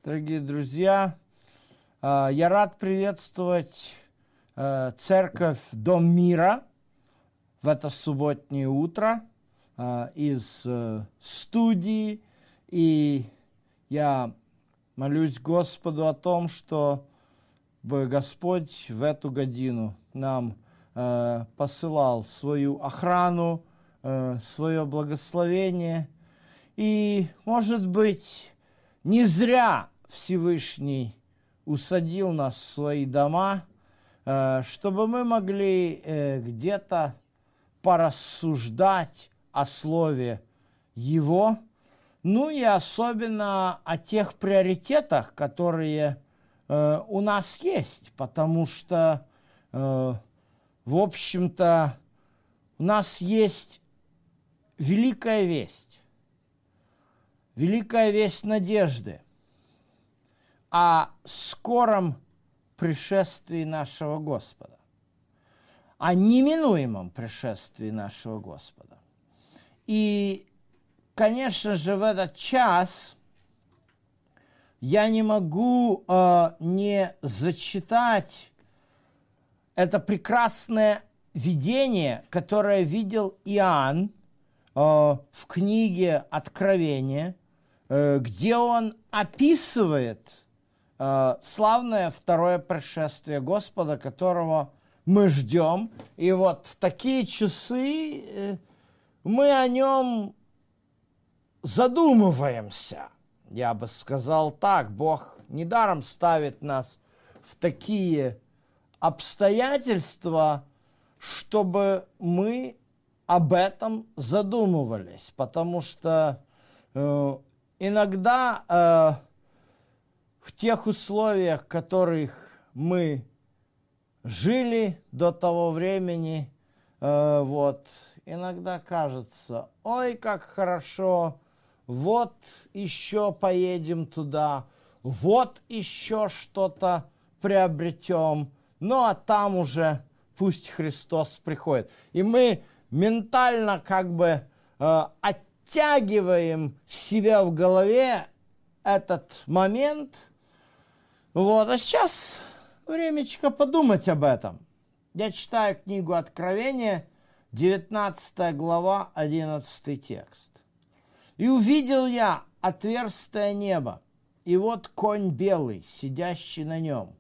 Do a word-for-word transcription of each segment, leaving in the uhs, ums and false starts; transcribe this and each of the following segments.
Дорогие друзья, я рад приветствовать церковь Дом Мира в это субботнее утро из студии. И я молюсь Господу о том, что бы Господь в эту годину нам посылал свою охрану, свое благословение. И, может быть, не зря Всевышний усадил нас в свои дома, чтобы мы могли где-то порассуждать о Слове Его, ну и особенно о тех приоритетах, которые у нас есть, потому что, в общем-то, у нас есть великая весть, великая весть надежды о скором пришествии нашего Господа, о неминуемом пришествии нашего Господа. И, конечно же, в этот час я не могу э, не зачитать это прекрасное видение, которое видел Иоанн э, в книге Откровения, э, где он описывает э, славное второе пришествие Господа, которого мы ждем. И вот в такие часы э, мы о нем задумываемся. Я бы сказал так, Бог недаром ставит нас в такие обстоятельства, чтобы мы об этом задумывались, потому что э, иногда э, в тех условиях, в которых мы жили до того времени, э, вот, иногда кажется, ой, как хорошо, вот еще поедем туда, вот еще что-то приобретем, ну а там уже пусть Христос приходит. И мы ментально как бы э, оттягиваем себя в голове этот момент. Вот, а сейчас времечко подумать об этом. Я читаю книгу Откровения, девятнадцатая глава, одиннадцатый текст. «И увидел я отверстое небо, и вот конь белый, сидящий на нем,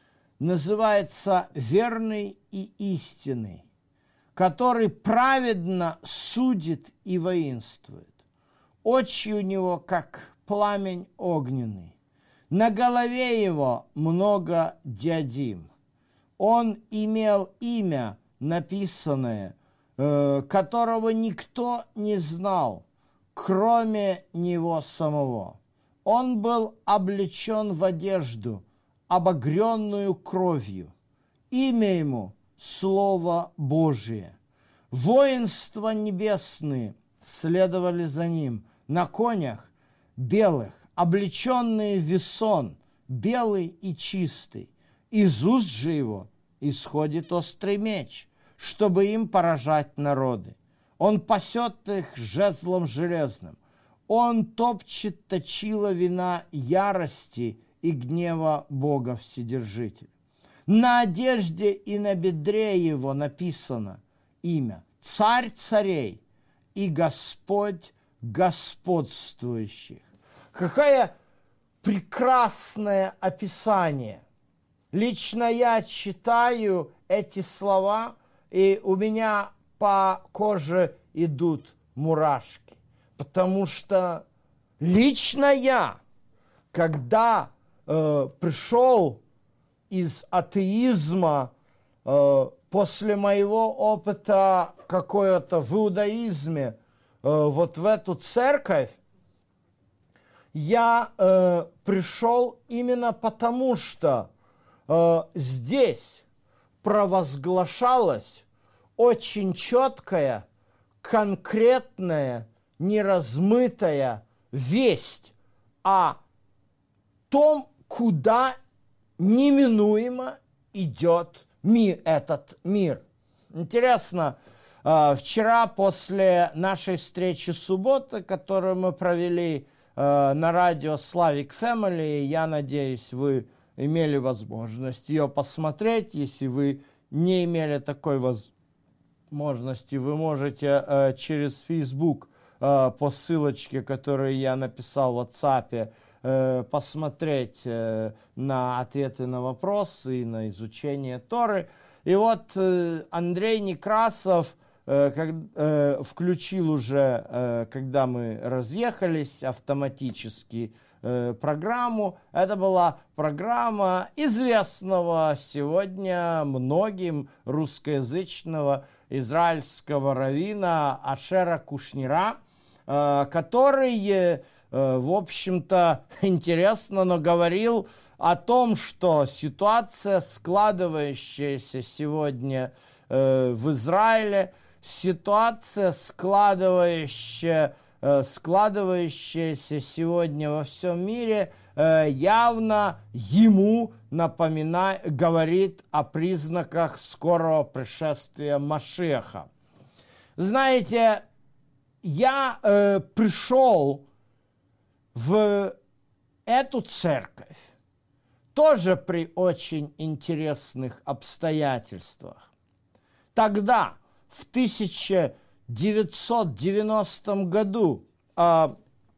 называется верный и истинный, который праведно судит и воинствует. Очи у него, как пламень огненный, на голове его много диадим. Он имел имя, написанное, э, которого никто не знал, кроме него самого. Он был облечен в одежду, обогренную кровью. Имя ему – Слово Божие. Воинства небесные следовали за ним на конях белых, облеченные в весон, белый и чистый. Из уст же его исходит острый меч, чтобы им поражать народы. Он пасет их жезлом железным. Он топчет точила вина ярости и гнева Бога Вседержителя. На одежде и на бедре его написано имя Царь царей и Господь господствующих. Какое прекрасное описание! Лично я читаю эти слова, и у меня по коже идут мурашки, потому что лично я, когда э, пришел из атеизма, э, после моего опыта какого-то в иудаизме, э, вот в эту церковь, я э, пришел именно потому, что э, здесь провозглашалась очень четкая, конкретная, неразмытая весть о том, куда неминуемо идет мир, этот мир. Интересно, вчера после нашей встречи субботы, которую мы провели э, на радио Slavic Family. Я надеюсь, вы имели возможность ее посмотреть. Если вы не имели такой возможности, вы можете э, через Facebook э, по ссылочке, которую я написал в WhatsApp, э, посмотреть э, на ответы на вопросы и на изучение Торы. И вот э, Андрей Некрасов э, как, э, включил уже, э, когда мы разъехались, автоматически э, программу. Это была программа известного сегодня многим русскоязычного израильского раввина Ашера Кушнира, э, который, э, в общем-то, интересно, но говорил о том, что ситуация, складывающаяся сегодня э, в Израиле, ситуация, складывающая, э, складывающаяся сегодня во всем мире, э, явно ему напоминает, говорит о признаках скорого пришествия Машиаха. Знаете, я э, пришел в эту церковь тоже при очень интересных обстоятельствах. Тогда, в тысяча девятьсот девяностом году, э,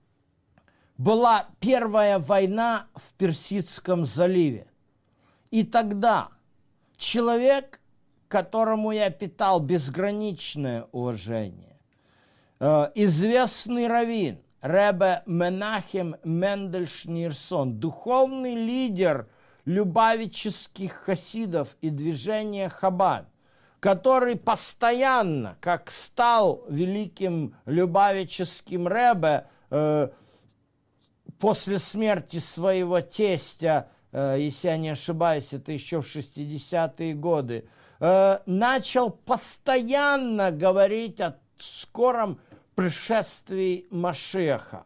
была первая война в Персидском заливе. И тогда человек, которому я питал безграничное уважение, э, известный раввин, Ребе Менахем Мендель Шнирсон, духовный лидер любавических хасидов и движения Хабад, который постоянно, как стал великим любавическим Ребе, э, после смерти своего тестя, э, если я не ошибаюсь, это еще в шестидесятые годы, э, начал постоянно говорить о скором пришествии Машиаха.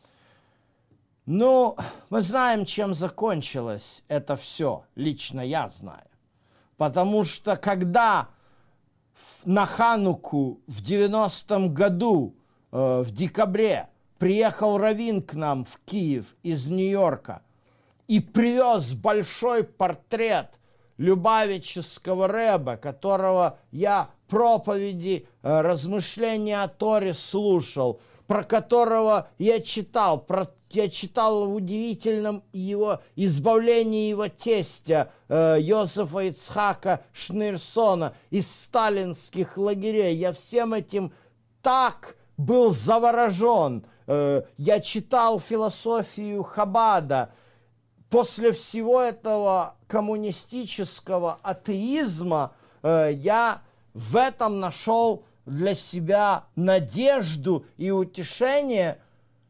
Ну, мы знаем, чем закончилось это все. Лично я знаю. Потому что когда на Хануку в девяностом году, э, в декабре, приехал раввин к нам в Киев из Нью-Йорка и привез большой портрет любавического Ребе, которого я проповеди, э, размышления о Торе слушал, про которого я читал, про, я читал в удивительном его избавлении его тестя э, Йозефа Ицхака Шнирсона из сталинских лагерей. Я всем этим так был заворожен. Э, я читал философию Хабада. После всего этого коммунистического атеизма э, я в этом нашел для себя надежду и утешение,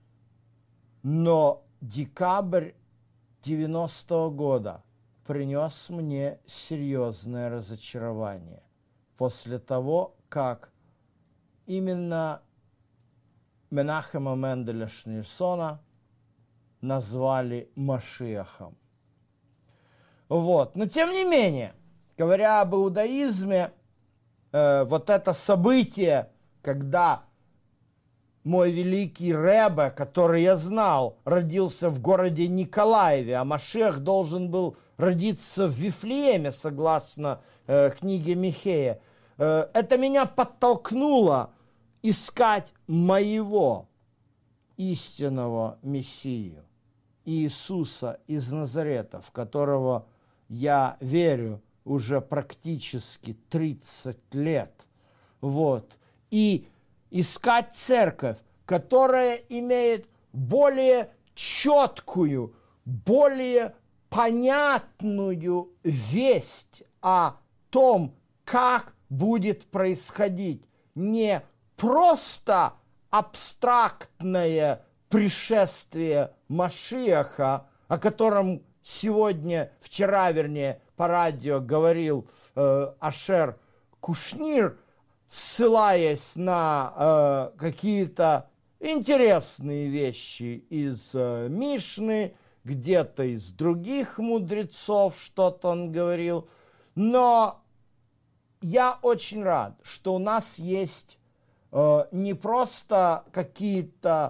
но декабрь девяностого года принес мне серьезное разочарование после того, как именно Менахема Менделя Шнирсона назвали Машиахом. Вот. Но тем не менее, говоря об иудаизме, э, вот это событие, когда мой великий Ребе, который я знал, родился в городе Николаеве, а Машиах должен был родиться в Вифлееме, согласно э, книге Михея, э, это меня подтолкнуло искать моего истинного Мессию, Иисуса из Назарета, в которого я верю уже практически тридцать лет. Вот. И искать церковь, которая имеет более четкую, более понятную весть о том, как будет происходить не просто абстрактное пришествие Машиаха, о котором сегодня, вчера, вернее, по радио говорил э, Ашер Кушнир, ссылаясь на э, какие-то интересные вещи из э, Мишны, где-то из других мудрецов что-то он говорил. Но я очень рад, что у нас есть э, не просто какие-то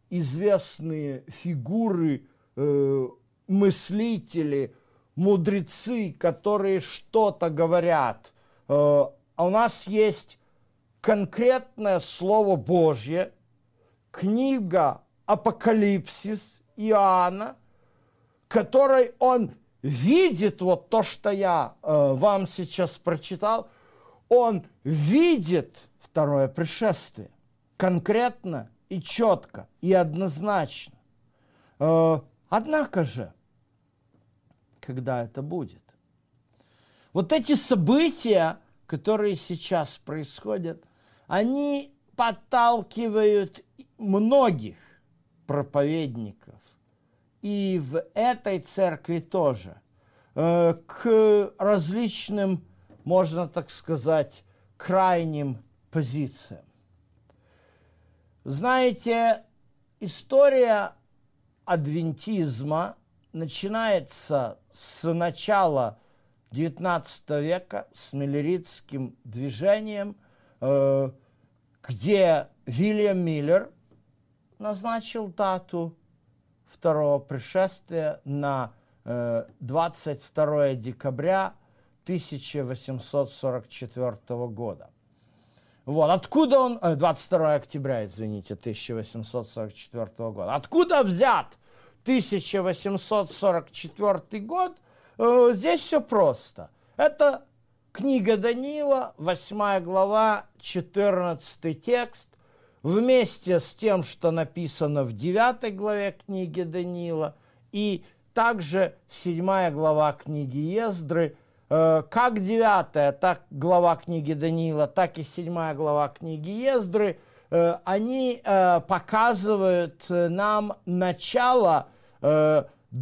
известные фигуры, э, мыслители, мудрецы, которые что-то говорят. Э, а у нас есть конкретное Слово Божье, книга Апокалипсис Иоанна, которой он видит вот то, что я э, вам сейчас прочитал, он видит второе пришествие конкретно и четко, и однозначно. Э, однако же, когда это будет? Вот эти события, которые сейчас происходят, они подталкивают многих проповедников, и в этой церкви тоже, э, к различным, можно так сказать, крайним позициям. Знаете, история адвентизма начинается с начала девятнадцатого века, с миллеритским движением, э, где Вильям Миллер назначил дату второго пришествия на э, двадцать второе декабря тысяча восемьсот сорок четвёртого года. Вот, откуда он, э, двадцать второе октября, извините, тысяча восемьсот сорок четвёртого года. Откуда взят тысяча восемьсот сорок четвёртый год? Э, здесь все просто. Это книга Даниила, восьмая глава, четырнадцатый текст, вместе с тем, что написано в девятой главе книги Даниила, и также седьмая глава книги Ездры. Э, как девятая так глава книги Даниила, так и седьмая глава книги Ездры, э, они э, показывают нам начало э,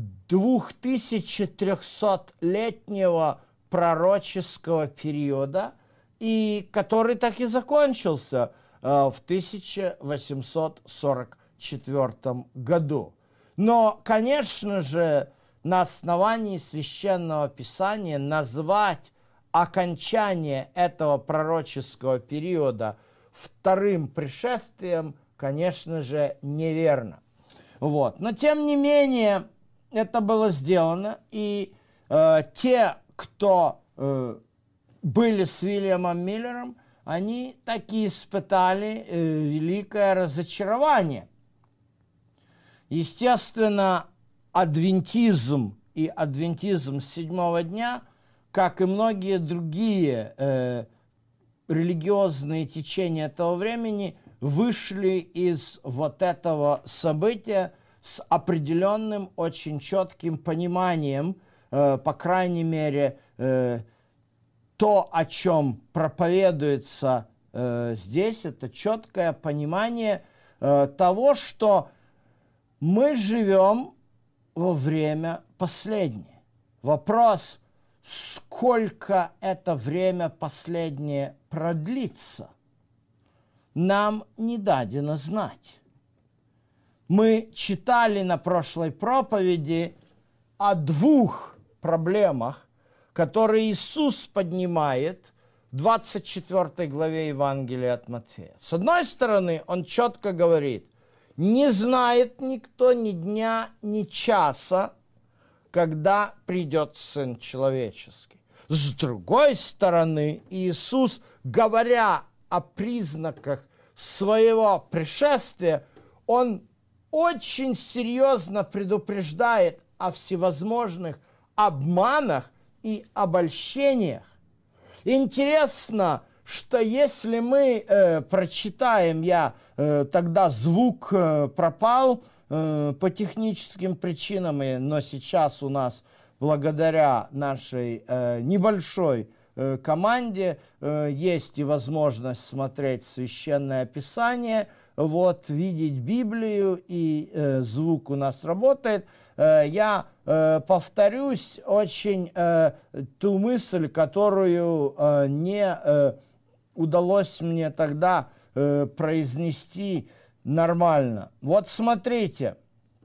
двухтысячетрехсотлетнего пророческого периода, и который так и закончился в тысяча восемьсот сорок четвёртом году. Но, конечно же, на основании Священного Писания назвать окончание этого пророческого периода вторым пришествием, конечно же, неверно. Вот. Но, тем не менее, это было сделано, и э, те, кто э, были с Вильямом Миллером, они таки испытали э, великое разочарование. Естественно, адвентизм и адвентизм седьмого дня, как и многие другие э, религиозные течения этого времени, вышли из вот этого события с определенным, очень четким пониманием, э, по крайней мере, э, то, о чем проповедуется э, здесь, это четкое понимание э, того, что мы живем во время последнее. Вопрос, сколько это время последнее продлится, нам не дадено знать. Мы читали на прошлой проповеди о двух проблемах, который Иисус поднимает в двадцать четвёртой главе Евангелия от Матфея. С одной стороны, он четко говорит, не знает никто ни дня, ни часа, когда придет Сын Человеческий. С другой стороны, Иисус, говоря о признаках своего пришествия, он очень серьезно предупреждает о всевозможных обманах и обольщениях. Интересно, что если мы э, прочитаем, я э, тогда звук э, пропал э, по техническим причинам, и, но сейчас у нас благодаря нашей э, небольшой э, команде э, есть и возможность смотреть Священное Писание, вот, видеть Библию, и э, звук у нас работает. Я э, повторюсь очень э, ту мысль, которую э, не э, удалось мне тогда э, произнести нормально. Вот смотрите,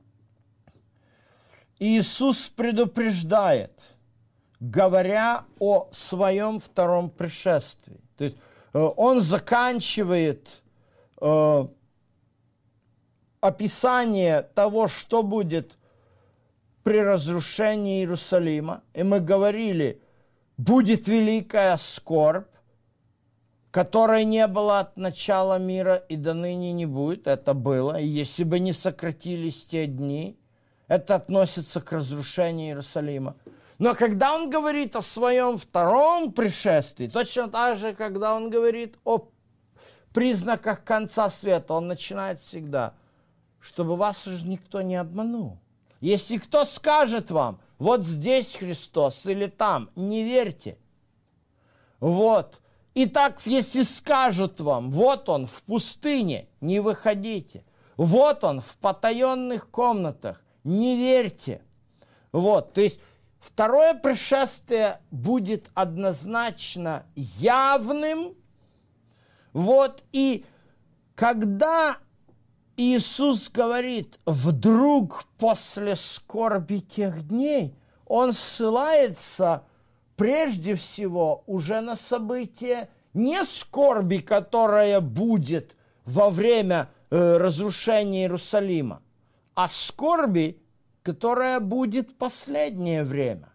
Иисус предупреждает, говоря о своем втором пришествии. То есть э, он заканчивает э, описание того, что будет при разрушении Иерусалима. И мы говорили, будет великая скорбь, которой не было от начала мира и до ныне не будет. Это было. И если бы не сократились те дни, это относится к разрушению Иерусалима. Но когда он говорит о своем втором пришествии, точно так же, когда он говорит о признаках конца света, он начинает всегда, чтобы вас уже никто не обманул. Если кто скажет вам, вот здесь Христос или там, не верьте. Вот. И так, если скажут вам, вот он в пустыне, не выходите. Вот он в потаенных комнатах, не верьте. Вот, то есть второе пришествие будет однозначно явным. Вот, и когда Иисус говорит, вдруг после скорби тех дней, он ссылается прежде всего уже на событие не скорби, которая будет во время э, разрушения Иерусалима, а скорби, которая будет последнее время.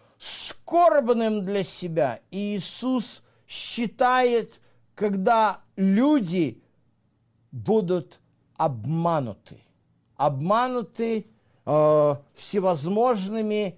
Скорбным для себя Иисус считает, когда люди будут обмануты. Обмануты э, всевозможными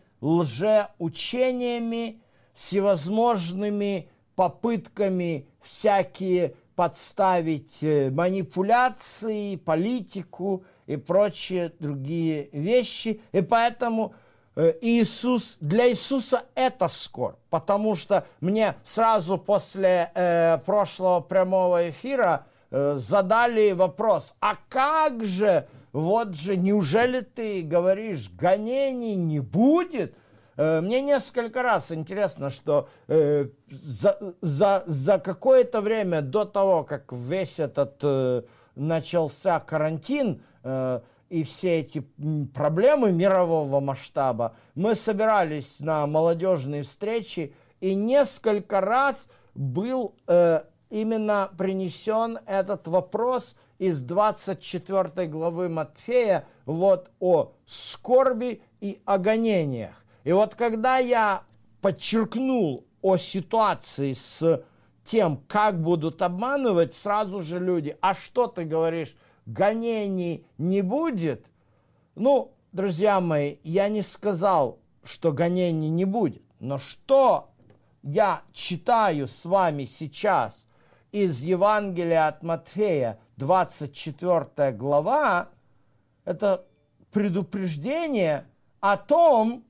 лжеучениями, всевозможными попытками всякие подставить манипуляции, политику и прочие другие вещи. И поэтому Иисус, для Иисуса это скорбь, потому что мне сразу после э, прошлого прямого эфира э, задали вопрос, а как же, вот же, неужели ты говоришь, гонений не будет? Э, мне несколько раз интересно, что э, за, за, за какое-то время до того, как весь этот э, начался карантин, э, и все эти проблемы мирового масштаба, мы собирались на молодежные встречи, и несколько раз был э, именно принесен этот вопрос из двадцать четвёртой главы Матфея вот о скорби и о гонениях. И вот когда я подчеркнул о ситуации с тем, как будут обманывать, сразу же люди, а что ты говоришь, гонений не будет? Ну, друзья мои, я не сказал, что гонений не будет. Но что я читаю с вами сейчас из Евангелия от Матфея, двадцать четвёртая глава, это предупреждение о том,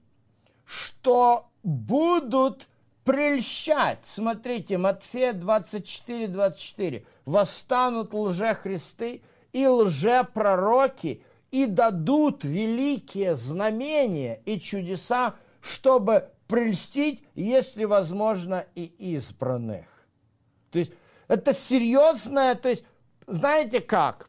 что будут прельщать. Смотрите, Матфея двадцать четыре, двадцать четыре. «Восстанут лжехристы и лжепророки, и дадут великие знамения и чудеса, чтобы прельстить, если возможно, и избранных». То есть это серьезное, то есть, знаете как,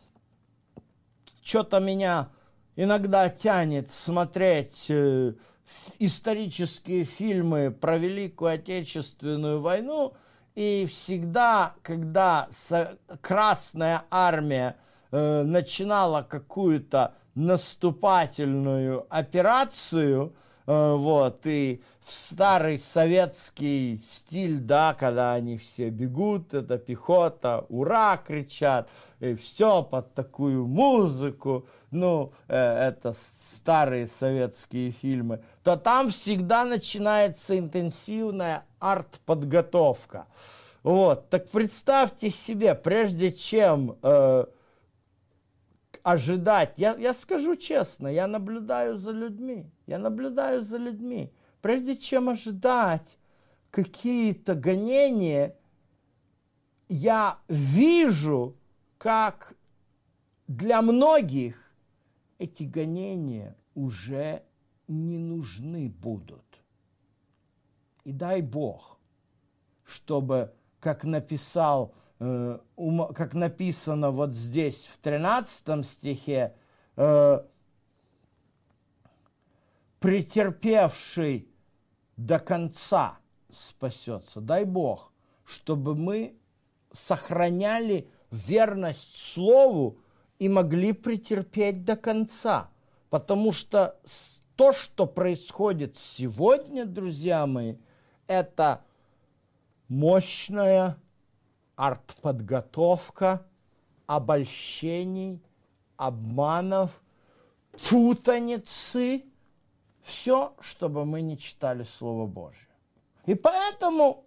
что-то меня иногда тянет смотреть э, исторические фильмы про Великую Отечественную войну, и всегда, когда Красная Армия э, начинала какую-то наступательную операцию, э, вот, и в старый советский стиль, да, когда они все бегут, это пехота, ура, кричат, и все под такую музыку, ну, э, это старые советские фильмы, то там всегда начинается интенсивная артподготовка. Вот, так представьте себе, прежде чем э, ожидать, я, я скажу честно, я наблюдаю за людьми, я наблюдаю за людьми, прежде чем ожидать какие-то гонения, я вижу, как для многих эти гонения уже не нужны будут. И дай Бог, чтобы, как написал, э, ум, как написано вот здесь в тринадцатом стихе, э, претерпевший до конца спасется. Дай Бог, чтобы мы сохраняли верность Слову и могли претерпеть до конца. Потому что то, что происходит сегодня, друзья мои, это мощная артподготовка обольщений, обманов, путаницы. Все, чтобы мы не читали Слово Божье. И поэтому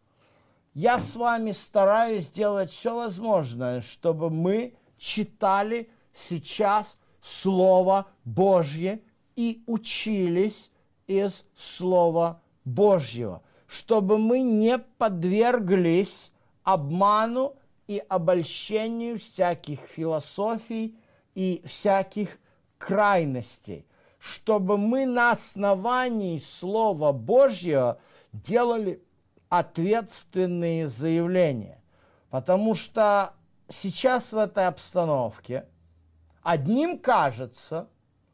я с вами стараюсь сделать все возможное, чтобы мы читали сейчас Слово Божье и учились из Слова Божьего, чтобы мы не подверглись обману и обольщению всяких философий и всяких крайностей, чтобы мы на основании Слова Божьего делали ответственные заявления. Потому что сейчас в этой обстановке одним кажется,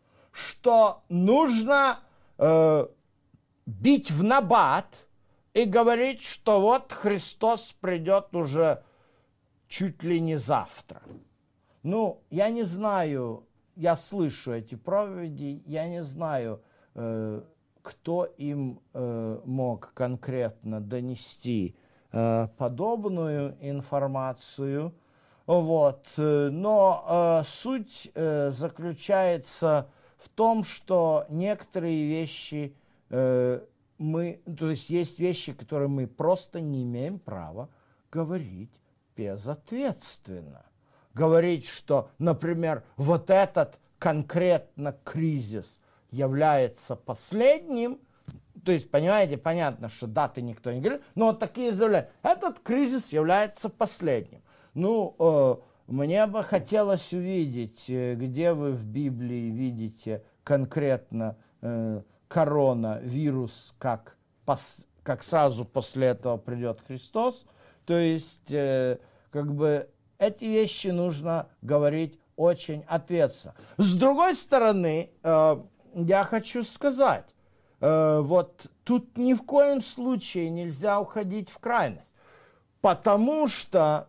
что нужно э, бить в набат и говорить, что вот Христос придет уже чуть ли не завтра. Ну, я не знаю, я слышу эти проповеди, я не знаю, э, кто им э, мог конкретно донести э, подобную информацию. Вот. Но э, суть э, заключается в том, что некоторые вещи э, мы, то есть есть вещи, которые мы просто не имеем права говорить безответственно. Говорить, что, например, вот этот конкретно кризис является последним, то есть, понимаете, понятно, что даты никто не говорит, но вот такие заявления, этот кризис является последним. Ну, э, мне бы хотелось увидеть, э, где вы в Библии видите конкретно э, коронавирус, как, пос, как сразу после этого придет Христос. То есть, э, как бы, эти вещи нужно говорить очень ответственно. С другой стороны, э, я хочу сказать, э, вот тут ни в коем случае нельзя уходить в крайность, потому что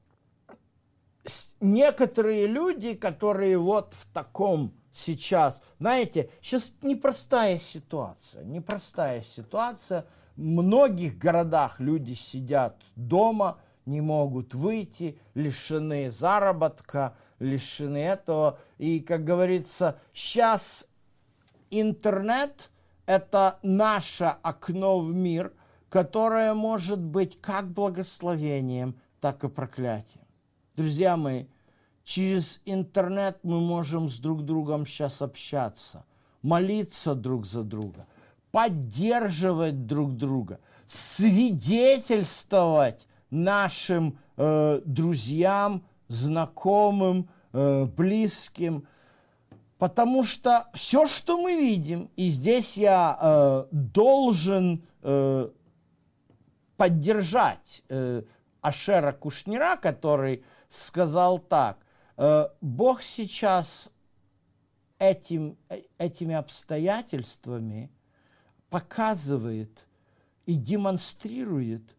некоторые люди, которые вот в таком сейчас, знаете, сейчас непростая ситуация, непростая ситуация, в многих городах люди сидят дома, не могут выйти, лишены заработка, лишены этого. И, как говорится, сейчас интернет – это наше окно в мир, которое может быть как благословением, так и проклятием. Друзья мои, через интернет мы можем с друг другом сейчас общаться, молиться друг за друга, поддерживать друг друга, свидетельствовать нашим э, друзьям, знакомым, э, близким. Потому что все, что мы видим, и здесь я э, должен э, поддержать э, Ашера Кушнира, который сказал так, э, Бог сейчас этим, этими обстоятельствами показывает и демонстрирует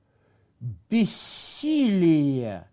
бессилие,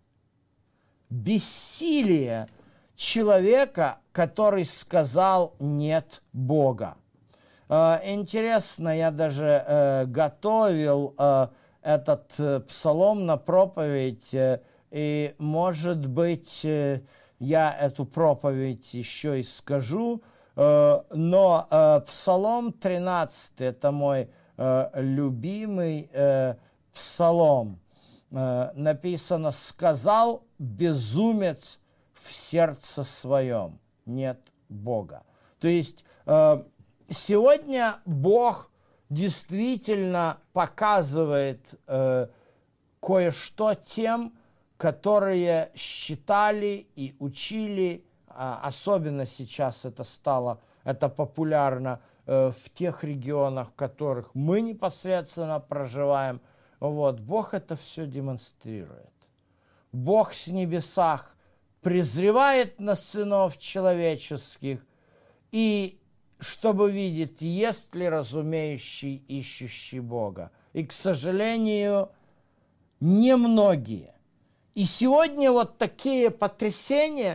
бессилие человека, который сказал «нет Бога». Э, интересно, я даже э, готовил э, этот э, псалом на проповедь, э, и, может быть, э, я эту проповедь еще и скажу, э, но э, Псалом тринадцатый – это мой э, любимый э, псалом. Э, написано «Сказал безумец в сердце своем, нет Бога». То есть э, сегодня Бог действительно показывает э, кое-что тем, которые считали и учили, а особенно сейчас это стало, это популярно э, в тех регионах, в которых мы непосредственно проживаем. Вот, Бог это все демонстрирует. Бог с небесах презревает на сынов человеческих, и чтобы видеть, есть ли разумеющий, ищущий Бога. И, к сожалению, немногие. И сегодня вот такие потрясения,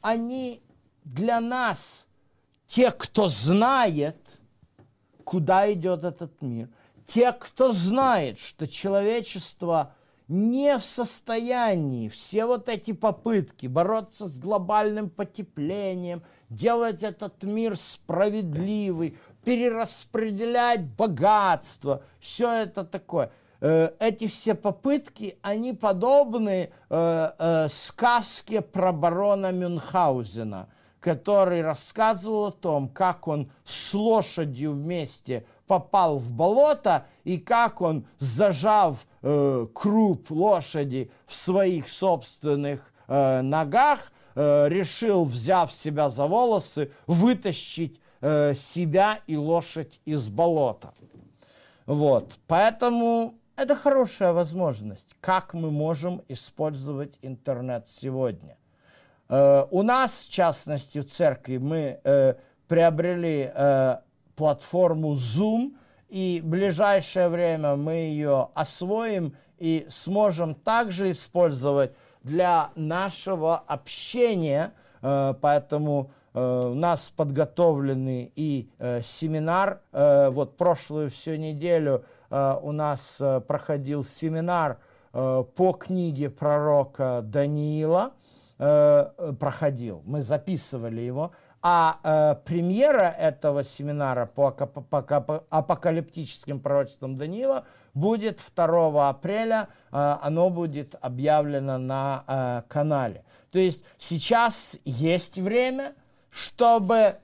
они для нас, те, кто знает, куда идет этот мир, те, кто знает, что человечество не в состоянии все вот эти попытки бороться с глобальным потеплением, делать этот мир справедливый, перераспределять богатство, все это такое. Эти все попытки, они подобны э, э, сказке про барона Мюнхгаузена, который рассказывал о том, как он с лошадью вместе попал в болото, и как он, зажав э, круп лошади в своих собственных э, ногах, э, решил, взяв себя за волосы, вытащить э, себя и лошадь из болота. Вот. Поэтому это хорошая возможность, как мы можем использовать интернет сегодня. Э, у нас, в частности, в церкви мы э, приобрели э, платформу Zoom, и в ближайшее время мы ее освоим и сможем также использовать для нашего общения, э, поэтому э, у нас подготовленный и э, семинар, э, вот прошлую всю неделю э, у нас э, проходил семинар э, по книге пророка Даниила, э, проходил, мы записывали его. А э, премьера этого семинара по, по, по апокалиптическим пророчествам Даниила будет второго апреля, э, оно будет объявлено на э, канале. То есть сейчас есть время, чтобы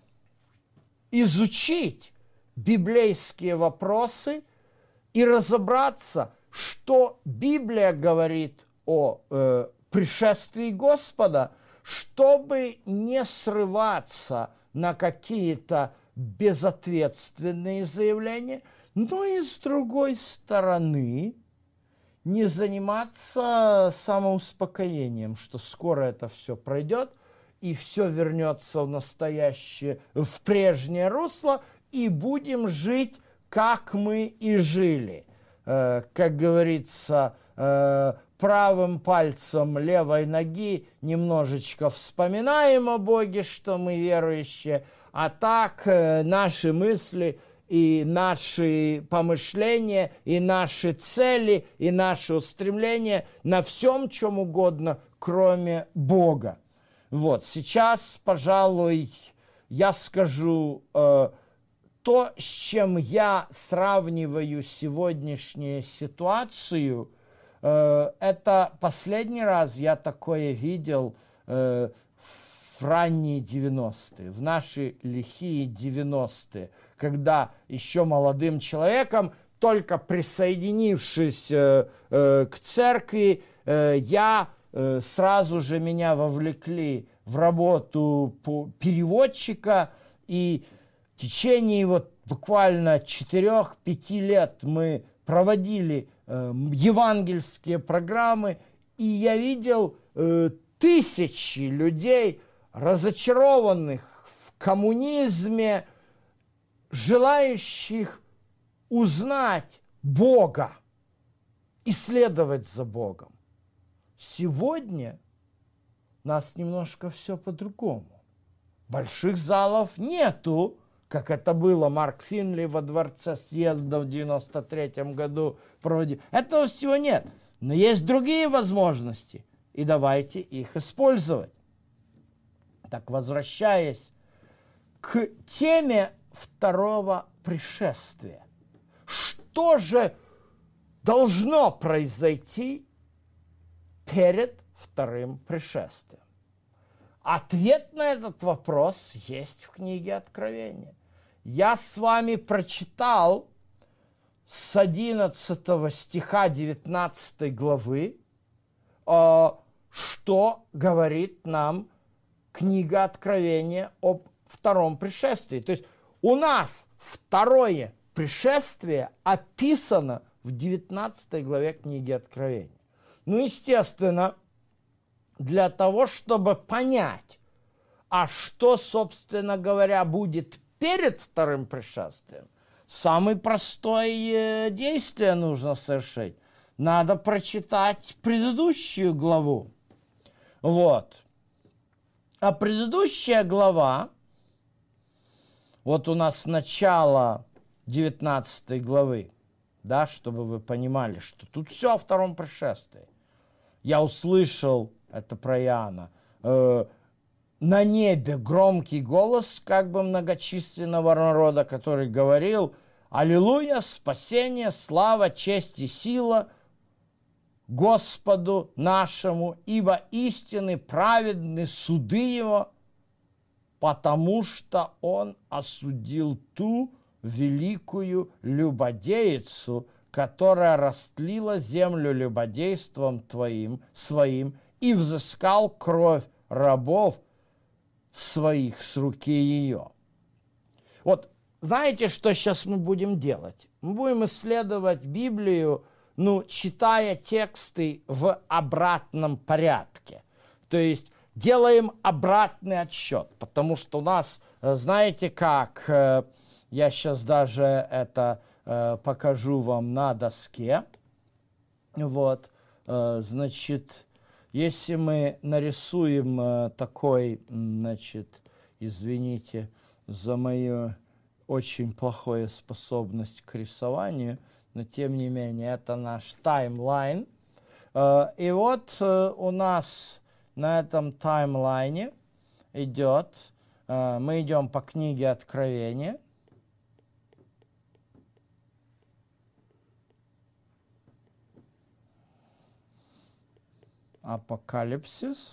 изучить библейские вопросы и разобраться, что Библия говорит о э, пришествии Господа, чтобы не срываться на какие-то безответственные заявления, но и с другой стороны не заниматься самоуспокоением, что скоро это все пройдет, и все вернется в настоящее, в прежнее русло, и будем жить, как мы и жили. Э, как говорится, э, правым пальцем левой ноги немножечко вспоминаем о Боге, что мы верующие, а так э, наши мысли и наши помышления, и наши цели, и наши устремления на всем, чем угодно, кроме Бога. Вот, сейчас, пожалуй, я скажу э, то, с чем я сравниваю сегодняшнюю ситуацию. Э, это последний раз я такое видел э, в ранние девяностые, в наши лихие девяностые, когда еще молодым человеком, только присоединившись э, э, к церкви, э, я э, сразу же меня вовлекли в работу по переводчика, и в течение вот буквально четырех-пяти лет мы проводили э, евангельские программы, и я видел э, тысячи людей, разочарованных в коммунизме, желающих узнать Бога, исследовать за Богом. Сегодня у нас немножко все по-другому. Больших залов нету, как это было Марк Финли во Дворце съезда в девяносто третьем году проводил. Этого всего нет. Но есть другие возможности, и давайте их использовать. Так, возвращаясь к теме второго пришествия. Что же должно произойти перед вторым пришествием? Ответ на этот вопрос есть в книге Откровения. Я с вами прочитал с одиннадцатого стиха девятнадцатой главы, что говорит нам книга Откровения об втором пришествии. То есть у нас второе пришествие описано в девятнадцатой главе книги Откровения. Ну, естественно, для того, чтобы понять, а что, собственно говоря, будет перед вторым пришествием, самое простое действие нужно совершить. Надо прочитать предыдущую главу. Вот. А предыдущая глава, вот у нас начало девятнадцатой главы, да, чтобы вы понимали, что тут все о втором пришествии. Я услышал, это про Иоанна, э, на небе громкий голос как бы многочисленного народа, который говорил: «Аллилуйя, спасение, слава, честь и сила Господу нашему, ибо истинны, праведны суды Его, потому что Он осудил ту великую любодеицу, которая растлила землю любодейством твоим, своим, и взыскал кровь рабов своих с руки ее». Вот знаете, что сейчас мы будем делать? Мы будем исследовать Библию, ну, читая тексты в обратном порядке. То есть делаем обратный отсчет, потому что у нас, знаете как, я сейчас даже это покажу вам на доске. Вот, значит, если мы нарисуем такой, значит, извините за мою очень плохую способность к рисованию, но тем не менее это наш таймлайн. И вот у нас на этом таймлайне идет, мы идем по книге Откровения. Апокалипсис.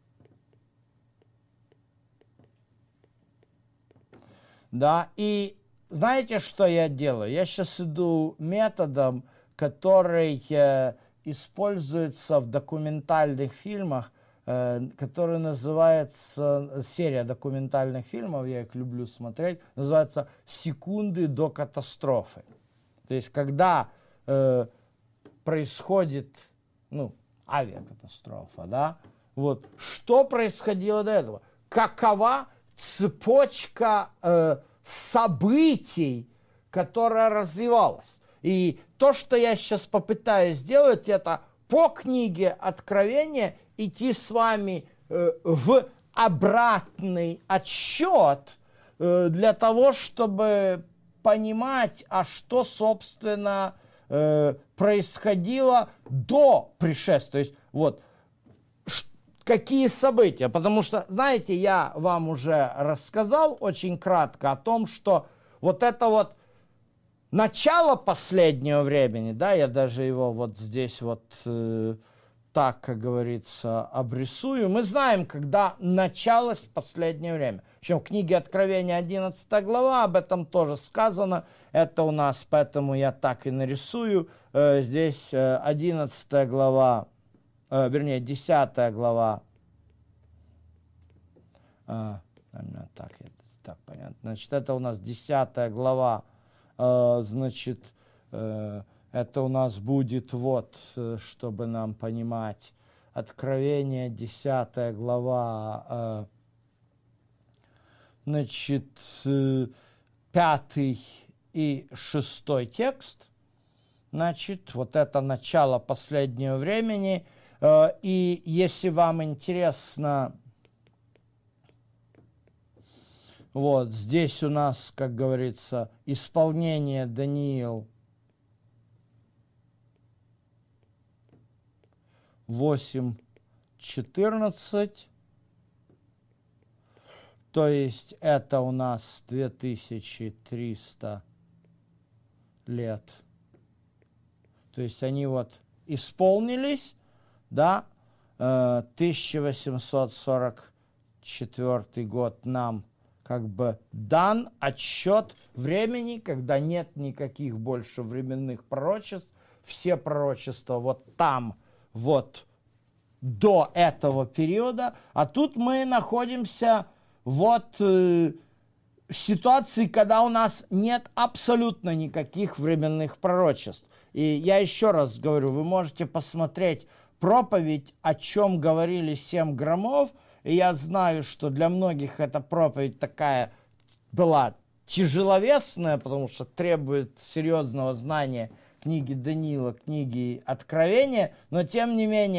Да, и знаете, что я делаю? Я сейчас иду методом, который э, используется в документальных фильмах, э, который называется, серия документальных фильмов, я их люблю смотреть, называется «Секунды до катастрофы». То есть, когда э, происходит, ну, авиакатастрофа, да, вот, что происходило до этого? Какова цепочка э, событий, которая развивалась? И то, что я сейчас попытаюсь сделать, это по книге Откровения идти с вами э, в обратный отсчет э, для того, чтобы понимать, а что, собственно, э, происходило до пришествия. То есть, вот, какие события? Потому что, знаете, я вам уже рассказал очень кратко о том, что вот это вот начало последнего времени, да, я даже его вот здесь вот э, так, как говорится, обрисую. Мы знаем, когда началось последнее время. Причем в книге Откровения одиннадцатая глава об этом тоже сказано. Это у нас, поэтому я так и нарисую. Э, здесь э, одиннадцатая глава, э, вернее, десятая глава. А, так, так, понятно. Значит, это у нас десятая глава. Э, значит, э, это у нас будет вот, чтобы нам понимать, Откровение, десятая глава, э, значит, э, пятый и шестой текст. Значит, вот это начало последнего времени. Э, и если вам интересно, вот здесь у нас, как говорится, исполнение Даниил восемь четырнадцать, то есть это у нас две тысячи триста лет. То есть они вот исполнились, да, тысяча восемьсот сорок четвёртый год нам как бы дан отсчет времени, когда нет никаких больше временных пророчеств, все пророчества вот там, вот до этого периода, а тут мы находимся вот э, в ситуации, когда у нас нет абсолютно никаких временных пророчеств. И я еще раз говорю, вы можете посмотреть проповедь, о чем говорили семь громов, и я знаю, что для многих эта проповедь такая была тяжеловесная, потому что требует серьезного знания книги Даниила, книги Откровения, но тем не менее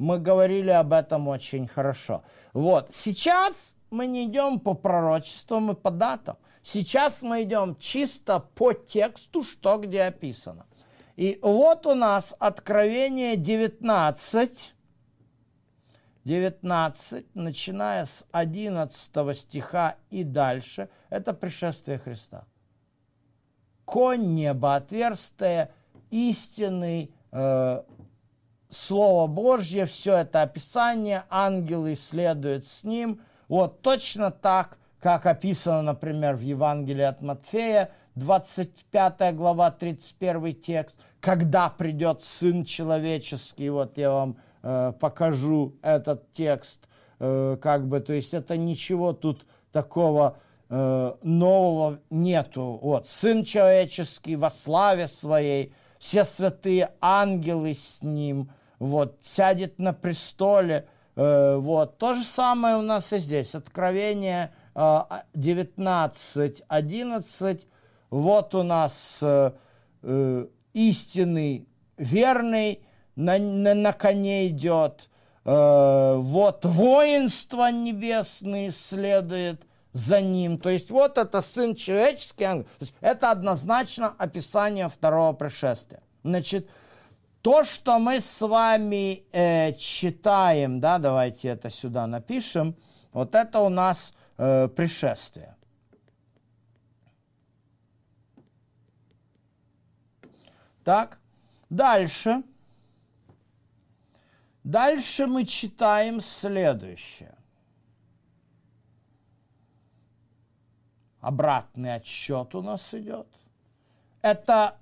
мы говорили об этом очень хорошо. Вот, сейчас мы не идем по пророчествам и по датам. Сейчас мы идем чисто по тексту, что где описано. И вот у нас Откровение девятнадцать, девятнадцать, начиная с одиннадцатого стиха и дальше, это пришествие Христа. Конь неба отверстие, истинный, э, Слово Божье, все это описание, ангелы следуют с ним. Вот точно так, как описано, например, в Евангелии от Матфея, двадцать пятая глава, тридцать первый текст, когда придет Сын Человеческий, вот я вам э, покажу этот текст, э, как бы, то есть это ничего тут такого э, нового нету. Вот, Сын Человеческий во славе Своей, все святые ангелы с Ним, вот, сядет на престоле, э, вот, то же самое у нас и здесь, Откровение девятнадцать, одиннадцать, вот у нас э, э, истинный, верный, на, на, на коне идет, э, вот воинство небесное следует за ним, то есть вот это Сын Человеческий, ангел. То есть это однозначно описание второго пришествия. Значит, то, что мы с вами э, читаем, да, давайте это сюда напишем, вот это у нас э, пришествие. Так, дальше. Дальше мы читаем следующее. Обратный отсчет у нас идет. Это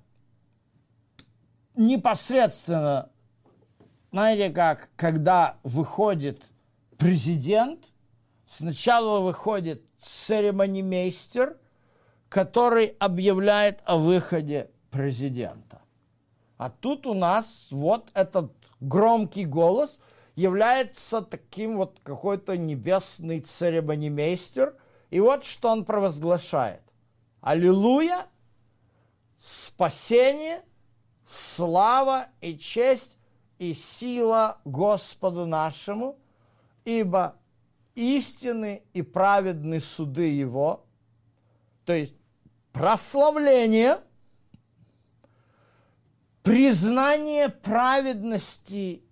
непосредственно, знаете как, когда выходит президент, сначала выходит церемонимейстер, который объявляет о выходе президента. А тут у нас вот этот громкий голос является таким вот какой-то небесный церемонимейстер. И вот что он провозглашает. Аллилуйя, спасение, слава и честь и сила Господу нашему, ибо истинны и праведны суды Его, то есть прославление, признание праведности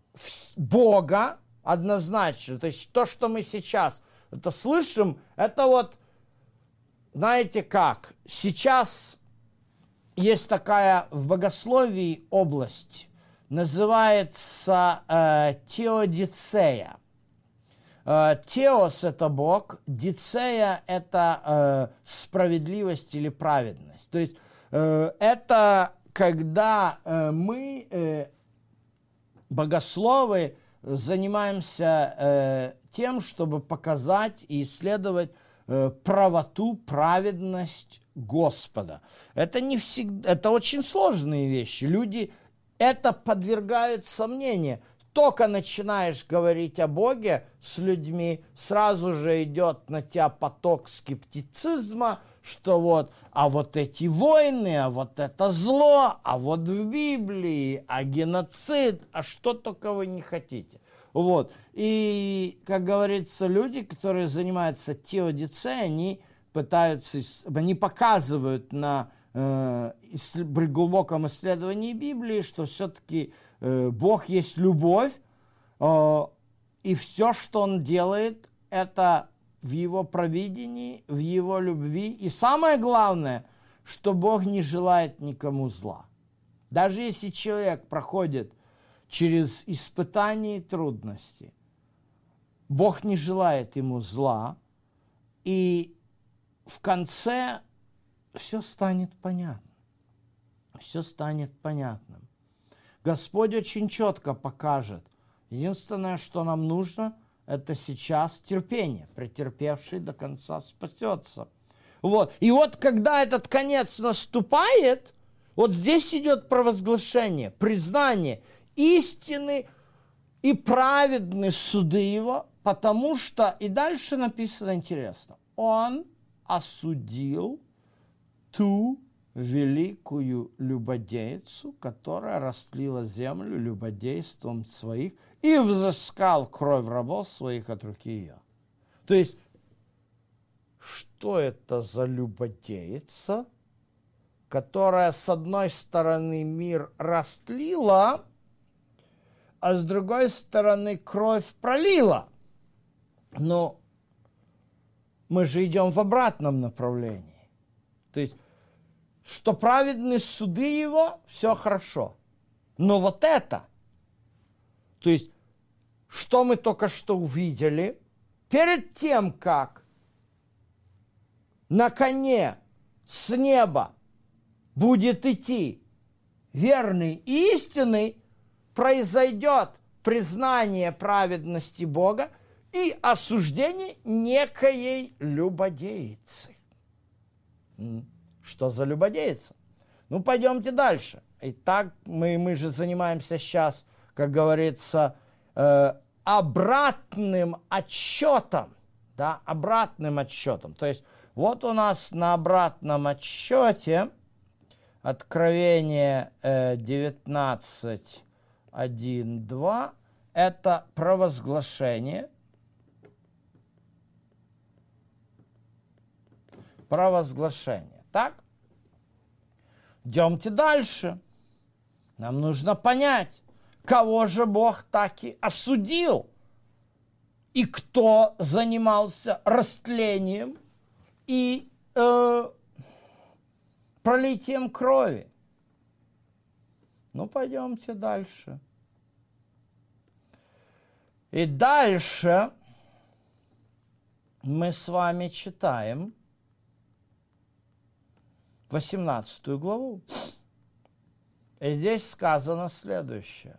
Бога однозначно. То есть то, что мы сейчас это слышим, это вот, знаете как, сейчас есть такая в богословии область, называется э, теодицея. Э, теос – это Бог, дицея – это э, справедливость или праведность. То есть э, это когда э, мы, э, богословы, занимаемся э, тем, чтобы показать и исследовать э, правоту, праведность Господа. Это не всегда, это очень сложные вещи. Люди это подвергают сомнению. Только начинаешь говорить о Боге с людьми, сразу же идет на тебя поток скептицизма, что вот, а вот эти войны, а вот это зло, а вот в Библии, а геноцид, а что только вы не хотите. Вот. И, как говорится, люди, которые занимаются теодицеей, они пытаются, они показывают на э, при глубоком исследовании Библии, что все-таки э, Бог есть любовь, э, и все, что Он делает, это в Его провидении, в Его любви. И самое главное, что Бог не желает никому зла. Даже если человек проходит через испытания и трудности, Бог не желает ему зла, и в конце все станет понятно. Все станет понятным. Господь очень четко покажет. Единственное, что нам нужно, это сейчас терпение. Претерпевший до конца спасется. Вот. И вот когда этот конец наступает, вот здесь идет провозглашение, признание истины и праведны суды Его, потому что, и дальше написано интересно, Он осудил ту великую любодейцу, которая растлила землю любодейством своих и взыскал кровь рабов своих от руки ее. То есть, что это за любодейца, которая с одной стороны мир растлила, а с другой стороны кровь пролила? Но мы же идем в обратном направлении. То есть, что праведны суды его, все хорошо. Но вот это, то есть, что мы только что увидели, перед тем, как на коне с неба будет идти верный и истинный, произойдет признание праведности Бога и осуждение некоей любодейцы. Что за любодейца? Ну, пойдемте дальше. Итак, мы, мы же занимаемся сейчас, как говорится, э, обратным отсчетом. Да, обратным отсчетом. То есть, вот у нас на обратном отсчете Откровение э, девятнадцать, один, два, это провозглашение. Провозглашение. Так? Идемте дальше. Нам нужно понять, кого же Бог таки осудил и кто занимался растлением и э, пролитием крови. Ну, пойдемте дальше. И дальше мы с вами читаем восемнадцатую главу. И здесь сказано следующее.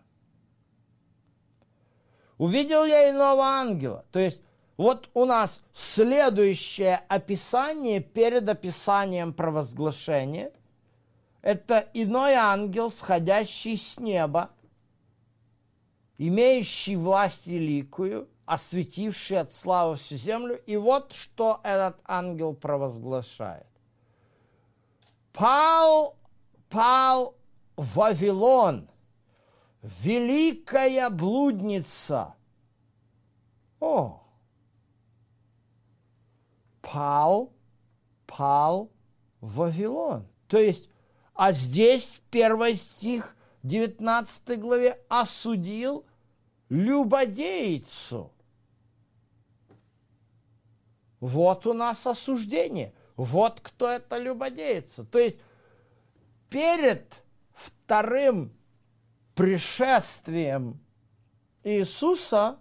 Увидел я иного ангела. То есть, вот у нас следующее описание перед описанием провозглашения. Это иной ангел, сходящий с неба, имеющий власть великую, осветивший от славы всю землю. И вот что этот ангел провозглашает. Пал, пал Вавилон, великая блудница. О! Пал, пал Вавилон. То есть, а здесь первый стих девятнадцатой главе осудил любодейцу. Вот у нас осуждение. Вот кто это любодейца. То есть, перед вторым пришествием Иисуса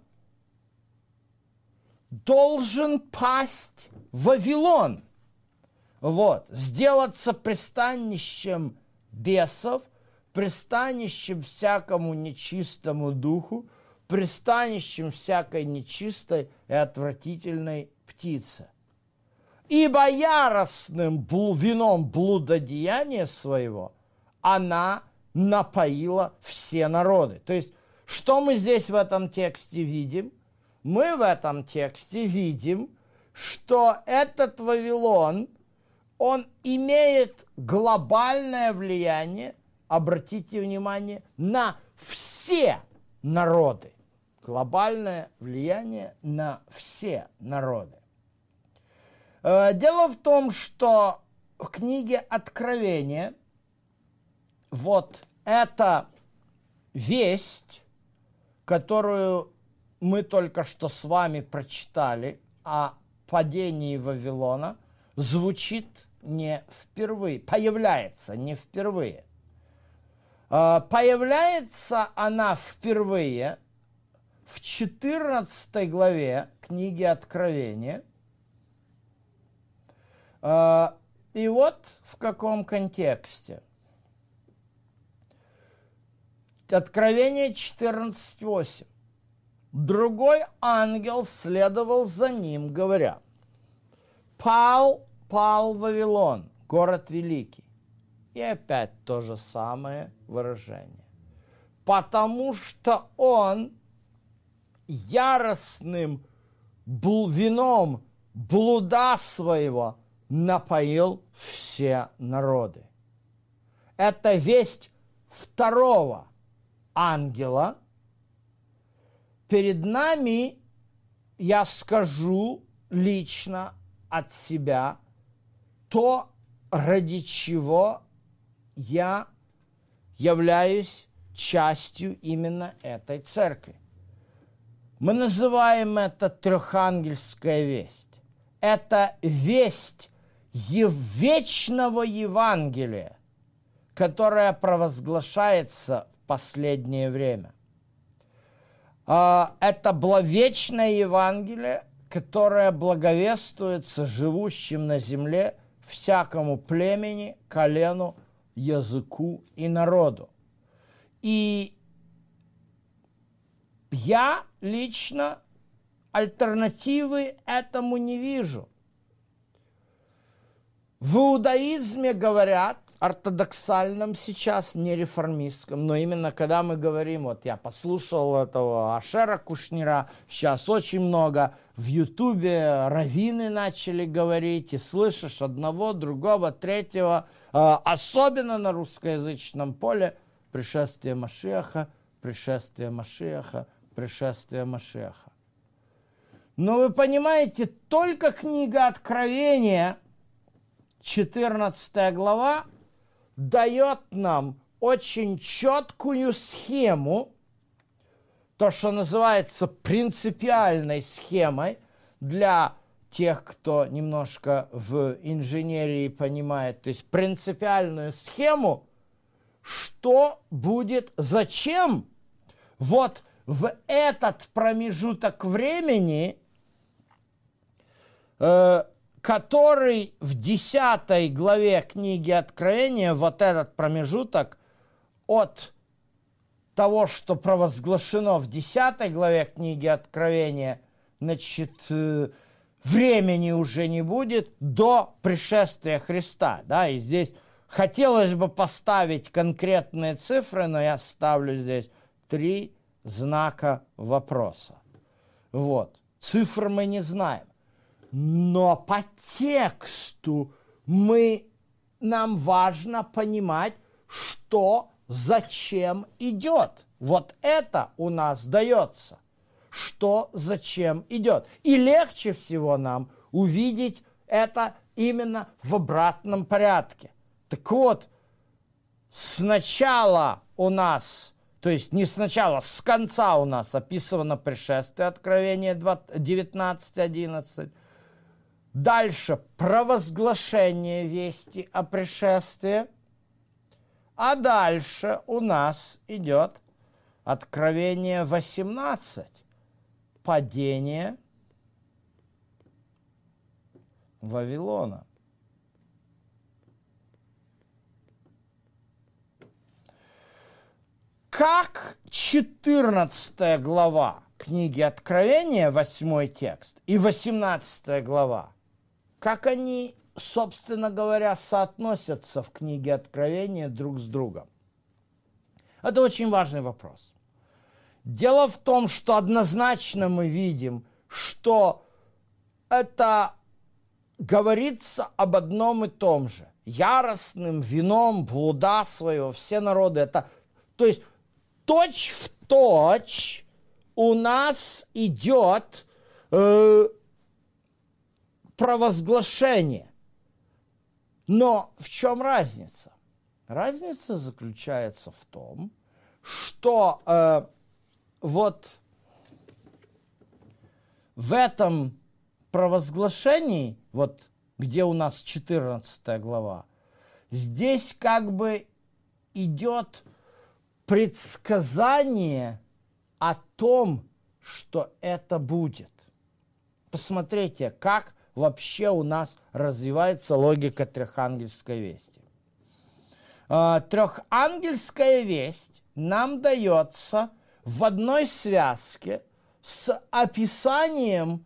должен пасть Вавилон. Вот, сделаться пристанищем бесов, пристанищем всякому нечистому духу, пристанищем всякой нечистой и отвратительной птицы. Ибо яростным вином блудодеяния своего она напоила все народы. То есть, что мы здесь в этом тексте видим? Мы в этом тексте видим, что этот Вавилон, он имеет глобальное влияние, обратите внимание, на все народы. Глобальное влияние на все народы. Дело в том, что в книге Откровения вот эта весть, которую мы только что с вами прочитали о падении Вавилона, звучит не впервые, появляется не впервые. Появляется она впервые в четырнадцатой главе книги Откровения. И вот в каком контексте. Откровение четырнадцать восемь. Другой ангел следовал за ним, говоря: «Пал, пал Вавилон, город великий». И опять то же самое выражение. Потому что он яростным вином блуда своего напоил все народы. это весть второго ангела, перед нами, я скажу лично от себя, то, ради чего я являюсь частью именно этой церкви. Мы называем это трехангельская весть. Это весть вечного Евангелия, которое провозглашается в последнее время. Это вечное Евангелие, которое благовествуется живущим на земле всякому племени, колену, языку и народу. И я лично альтернативы этому не вижу. В иудаизме говорят, ортодоксальном сейчас, не реформистском, но именно когда мы говорим, вот я послушал этого Ашера Кушнира, сейчас очень много в Ютубе раввины начали говорить, и слышишь одного, другого, третьего, особенно на русскоязычном поле, пришествие Машиаха, пришествие Машиаха, пришествие Машиаха. Но вы понимаете, только книга Откровения, четырнадцатая глава, дает нам очень четкую схему, то, что называется принципиальной схемой для тех, кто немножко в инженерии понимает, то есть принципиальную схему, что будет, зачем вот в этот промежуток времени, э, который в десятой главе книги Откровения, вот этот промежуток от того, что провозглашено в десятой главе книги Откровения, значит, времени уже не будет до пришествия Христа. Да? И здесь хотелось бы поставить конкретные цифры, но я ставлю здесь три знака вопроса. Вот. Цифр мы не знаем. Но по тексту мы, нам важно понимать, что, зачем идет. Вот это у нас дается. Что, зачем идет. И легче всего нам увидеть это именно в обратном порядке. Так вот, сначала у нас, то есть не сначала, с конца у нас описано пришествие, Откровение девятнадцать одиннадцать. Дальше провозглашение вести о пришествии. А дальше у нас идет Откровение восемнадцать. Падение Вавилона. Как четырнадцатая глава книги Откровения, восьмой текст, и восемнадцатая глава, как они, собственно говоря, соотносятся в книге Откровения друг с другом? Это очень важный вопрос. Дело в том, что однозначно мы видим, что это говорится об одном и том же. Яростным вином блуда своего все народы. Это, то есть точь в точь у нас идет э, провозглашение. Но в чем разница? Разница заключается в том, что э, вот в этом провозглашении, вот где у нас четырнадцатая глава, здесь как бы идет предсказание о том, что это будет. Посмотрите, как вообще у нас развивается логика трехангельской вести. Трехангельская весть нам дается в одной связке с описанием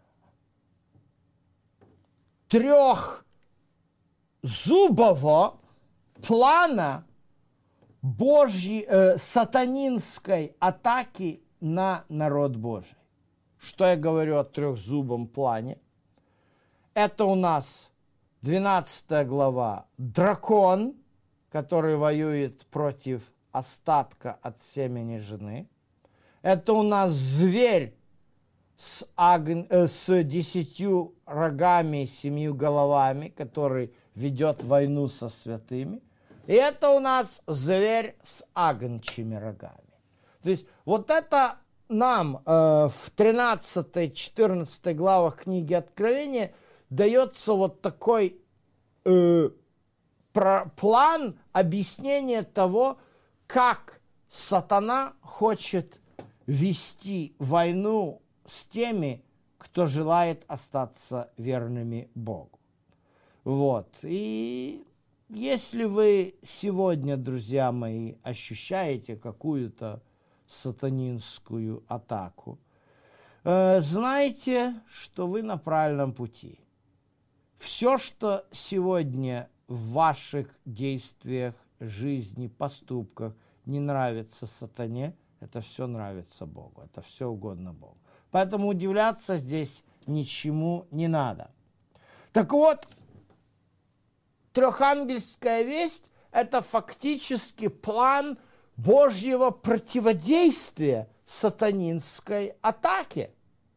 трехзубого плана Божьей, э, сатанинской атаки на народ Божий. Что я говорю о трехзубом плане? Это у нас двенадцатая глава дракон, который воюет против остатка от семени жены. Это у нас зверь с, агн... э, с десятью рогами, семью головами, который ведет войну со святыми. И это у нас зверь с агнчими рогами. То есть вот это нам э, в тринадцатой-четырнадцатой главах книги Откровения дается вот такой э, про, план объяснения того, как сатана хочет вести войну с теми, кто желает остаться верными Богу. Вот. И если вы сегодня, друзья мои, ощущаете какую-то сатанинскую атаку, э, знайте, что вы на правильном пути. Все, что сегодня в ваших действиях, жизни, поступках не нравится сатане, это все нравится Богу, это все угодно Богу. Поэтому удивляться здесь ничему не надо. Так вот, трехангельская весть – это фактически план Божьего противодействия сатанинской атаке.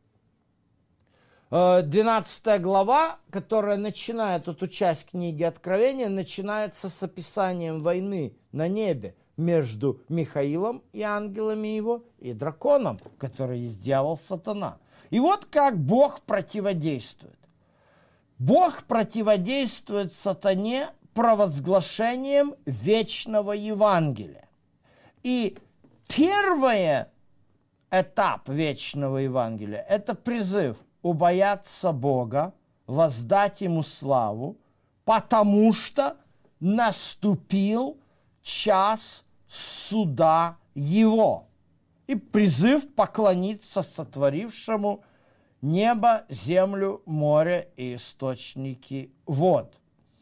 двенадцатая глава, которая начинает эту часть книги Откровения, начинается с описанием войны на небе между Михаилом и ангелами его и драконом, который есть дьявол сатана. И вот как Бог противодействует. Бог противодействует сатане провозглашением вечного Евангелия. И первый этап вечного Евангелия – это призыв убояться Бога, воздать Ему славу, потому что наступил час суда Его. И призыв поклониться сотворившему небо, землю, море и источники вод.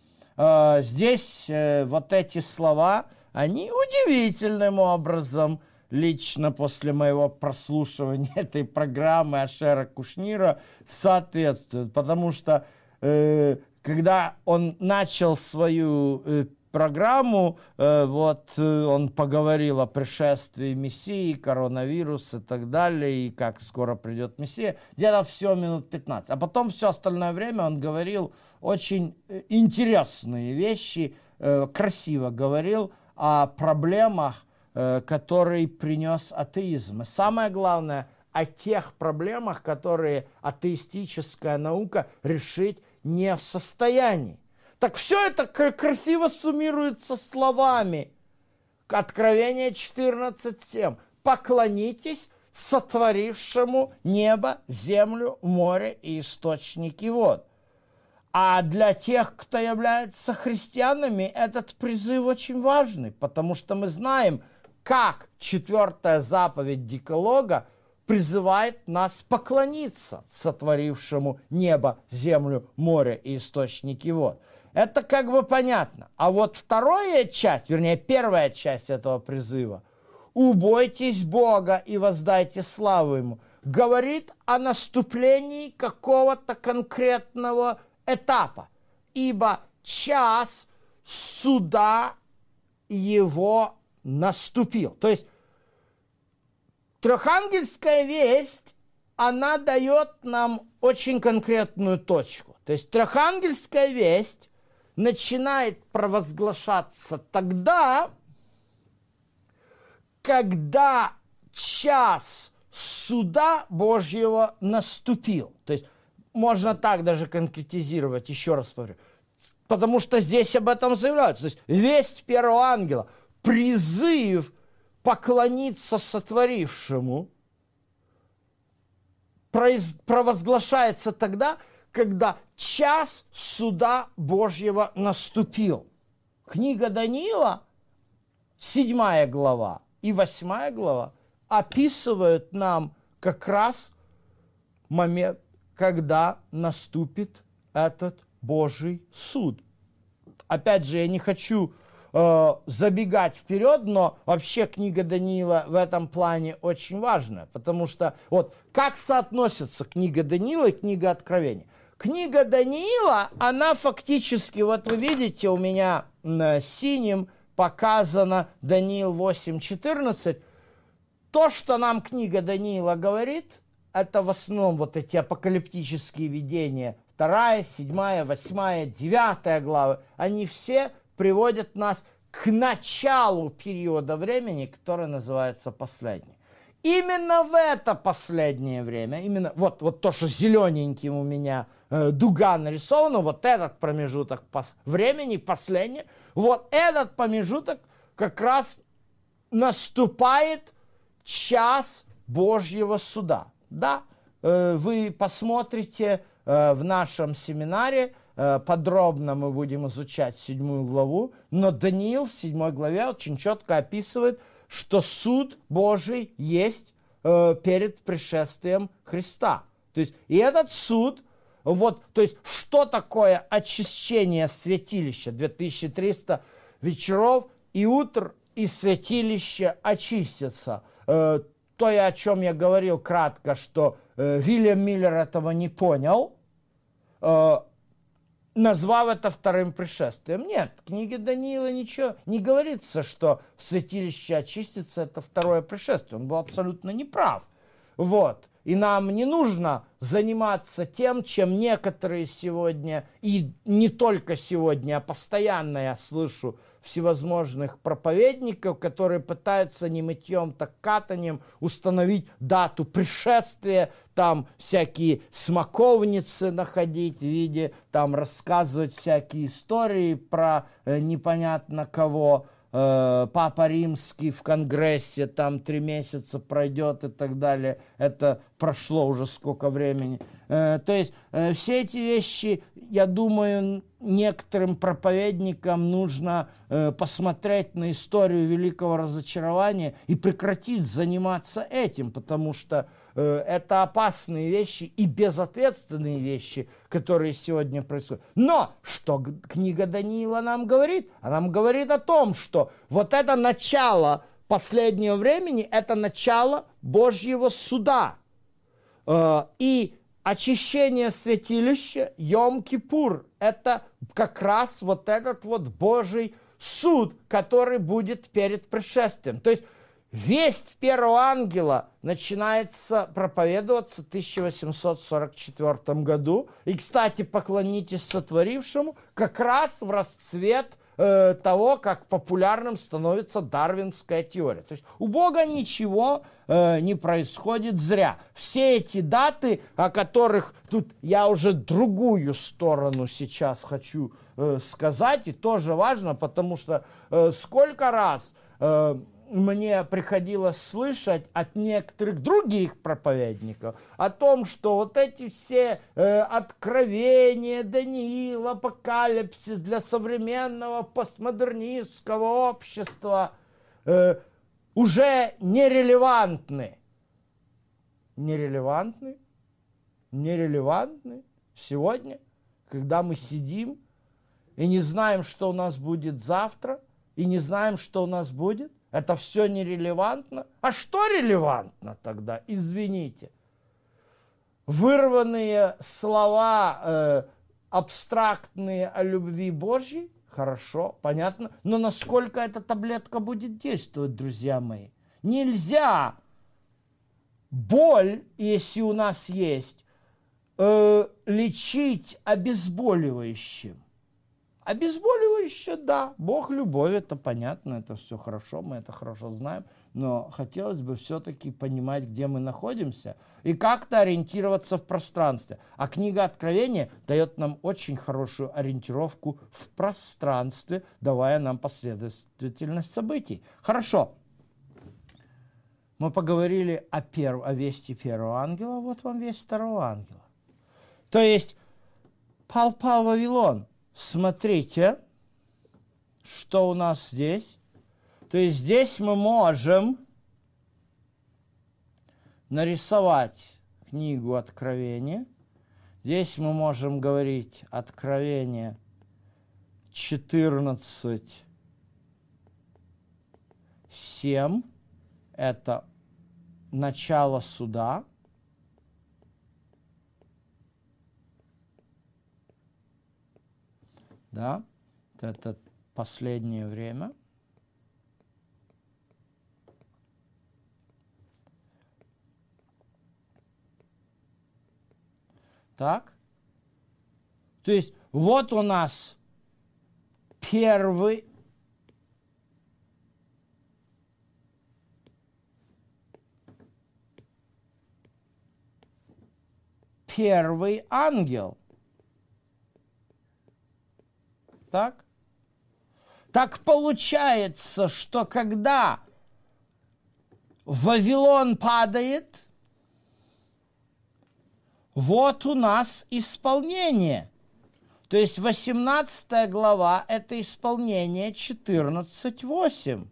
Здесь вот эти слова, они удивительным образом, лично после моего прослушивания этой программы Ашера Кушнира, соответствуют. Потому что, э, когда он начал свою э, программу, э, вот э, он поговорил о пришествии Мессии, коронавирус и так далее, и как скоро придет Мессия, где-то все минут пятнадцать. А потом все остальное время он говорил очень интересные вещи, э, красиво говорил о проблемах, э, которые принес атеизм. И самое главное, о тех проблемах, которые атеистическая наука решить не в состоянии. Так все это красиво суммируется словами. Откровение четырнадцать семь. «Поклонитесь сотворившему небо, землю, море и источники вод». А для тех, кто является христианами, этот призыв очень важный, потому что мы знаем, как четвертая заповедь Декалога призывает нас поклониться сотворившему небо, землю, море и источники вод. Это как бы понятно. А вот вторая часть, вернее, первая часть этого призыва, «Убойтесь Бога и воздайте славу Ему», говорит о наступлении какого-то конкретного этапа, ибо час суда Его наступил. То есть трехангельская весть, она дает нам очень конкретную точку. То есть трехангельская весть начинает провозглашаться тогда, когда час суда Божьего наступил. То есть можно так даже конкретизировать, еще раз повторю, потому что здесь об этом заявляется. То есть весть первого ангела, призыв поклониться сотворившему, провозглашается тогда, когда час суда Божьего наступил. Книга Даниила, седьмая глава и восьмая глава, описывают нам как раз момент, когда наступит этот Божий суд. Опять же, я не хочу э, забегать вперед, но вообще книга Даниила в этом плане очень важная, потому что вот как соотносится книга Даниила и книга Откровения. Книга Даниила, она фактически, вот вы видите, у меня на синим показано Даниил восемь четырнадцать. То, что нам книга Даниила говорит, это в основном вот эти апокалиптические видения. Вторая, седьмая, восьмая, девятая главы. Они все приводят нас к началу периода времени, который называется последний. Именно в это последнее время, именно вот, вот то, что зелененьким у меня э, дуга нарисована, вот этот промежуток пос, времени, последний, вот этот промежуток как раз наступает час Божьего суда. Да, э, вы посмотрите э, в нашем семинаре, э, подробно мы будем изучать седьмую главу, но Даниил в седьмой главе очень четко описывает, что суд Божий есть э, перед пришествием Христа. То есть, и этот суд, вот, то есть, что такое очищение святилища? две тысячи триста вечеров и утр, и святилище очистится. Э, то, о чем я говорил кратко, что э, Вильям Миллер этого не понял, э, назвав это вторым пришествием. Нет, в книге Даниила ничего не говорится, что святилище очистится, это второе пришествие. Он был абсолютно неправ. Вот. И нам не нужно заниматься тем, чем некоторые сегодня, и не только сегодня, а постоянно я слышу всевозможных проповедников, которые пытаются не мытьем, так катанием установить дату пришествия, там всякие смоковницы находить в виде, там рассказывать всякие истории про э, непонятно кого, э, Папа Римский в Конгрессе, там три месяца пройдет и так далее. Это прошло уже сколько времени. Э, то есть э, все эти вещи, я думаю, некоторым проповедникам нужно э, посмотреть на историю великого разочарования и прекратить заниматься этим, потому что э, это опасные вещи и безответственные вещи, которые сегодня происходят. Но что книга Даниила нам говорит? Она нам говорит о том, что вот это начало последнего времени, это начало Божьего суда. Э, и очищение святилища, Йом-Кипур, это как раз вот этот вот Божий суд, который будет перед пришествием. То есть весть первого ангела начинается проповедоваться в тысяча восемьсот сорок четвёртом году. И, кстати, поклонитесь сотворившему как раз в расцвет э, того, как популярным становится дарвинская теория. То есть у Бога ничего э, не происходит зря. Все эти даты, о которых тут я уже другую сторону сейчас хочу э, сказать, и тоже важно, потому что э, сколько раз э, мне приходилось слышать от некоторых других проповедников о том, что вот эти все э, откровения Даниила, апокалипсис для современного постмодернистского общества э, уже нерелевантны. Нерелевантны? Нерелевантны сегодня, когда мы сидим и не знаем, что у нас будет завтра, и не знаем, что у нас будет. Это все нерелевантно. А что релевантно тогда? Извините. Вырванные слова э, абстрактные о любви Божьей? Хорошо, понятно. Но насколько эта таблетка будет действовать, друзья мои? Нельзя боль, если у нас есть, э, лечить обезболивающим. Обезболивающее, да, Бог любовь, это понятно, это все хорошо, мы это хорошо знаем, но хотелось бы все-таки понимать, где мы находимся и как-то ориентироваться в пространстве. А книга Откровения дает нам очень хорошую ориентировку в пространстве, давая нам последовательность событий. Хорошо, мы поговорили о, перв... о вести первого ангела, вот вам весть второго ангела. То есть пал-пал Вавилон. Смотрите, что у нас здесь. То есть здесь мы можем нарисовать книгу Откровения. Здесь мы можем говорить Откровение четырнадцать, семь. Это начало суда. Да, это последнее время. Так? То есть вот у нас первый первый ангел. Так? Так получается, что когда Вавилон падает, вот у нас исполнение. То есть восемнадцатая глава – это исполнение четырнадцать восемь.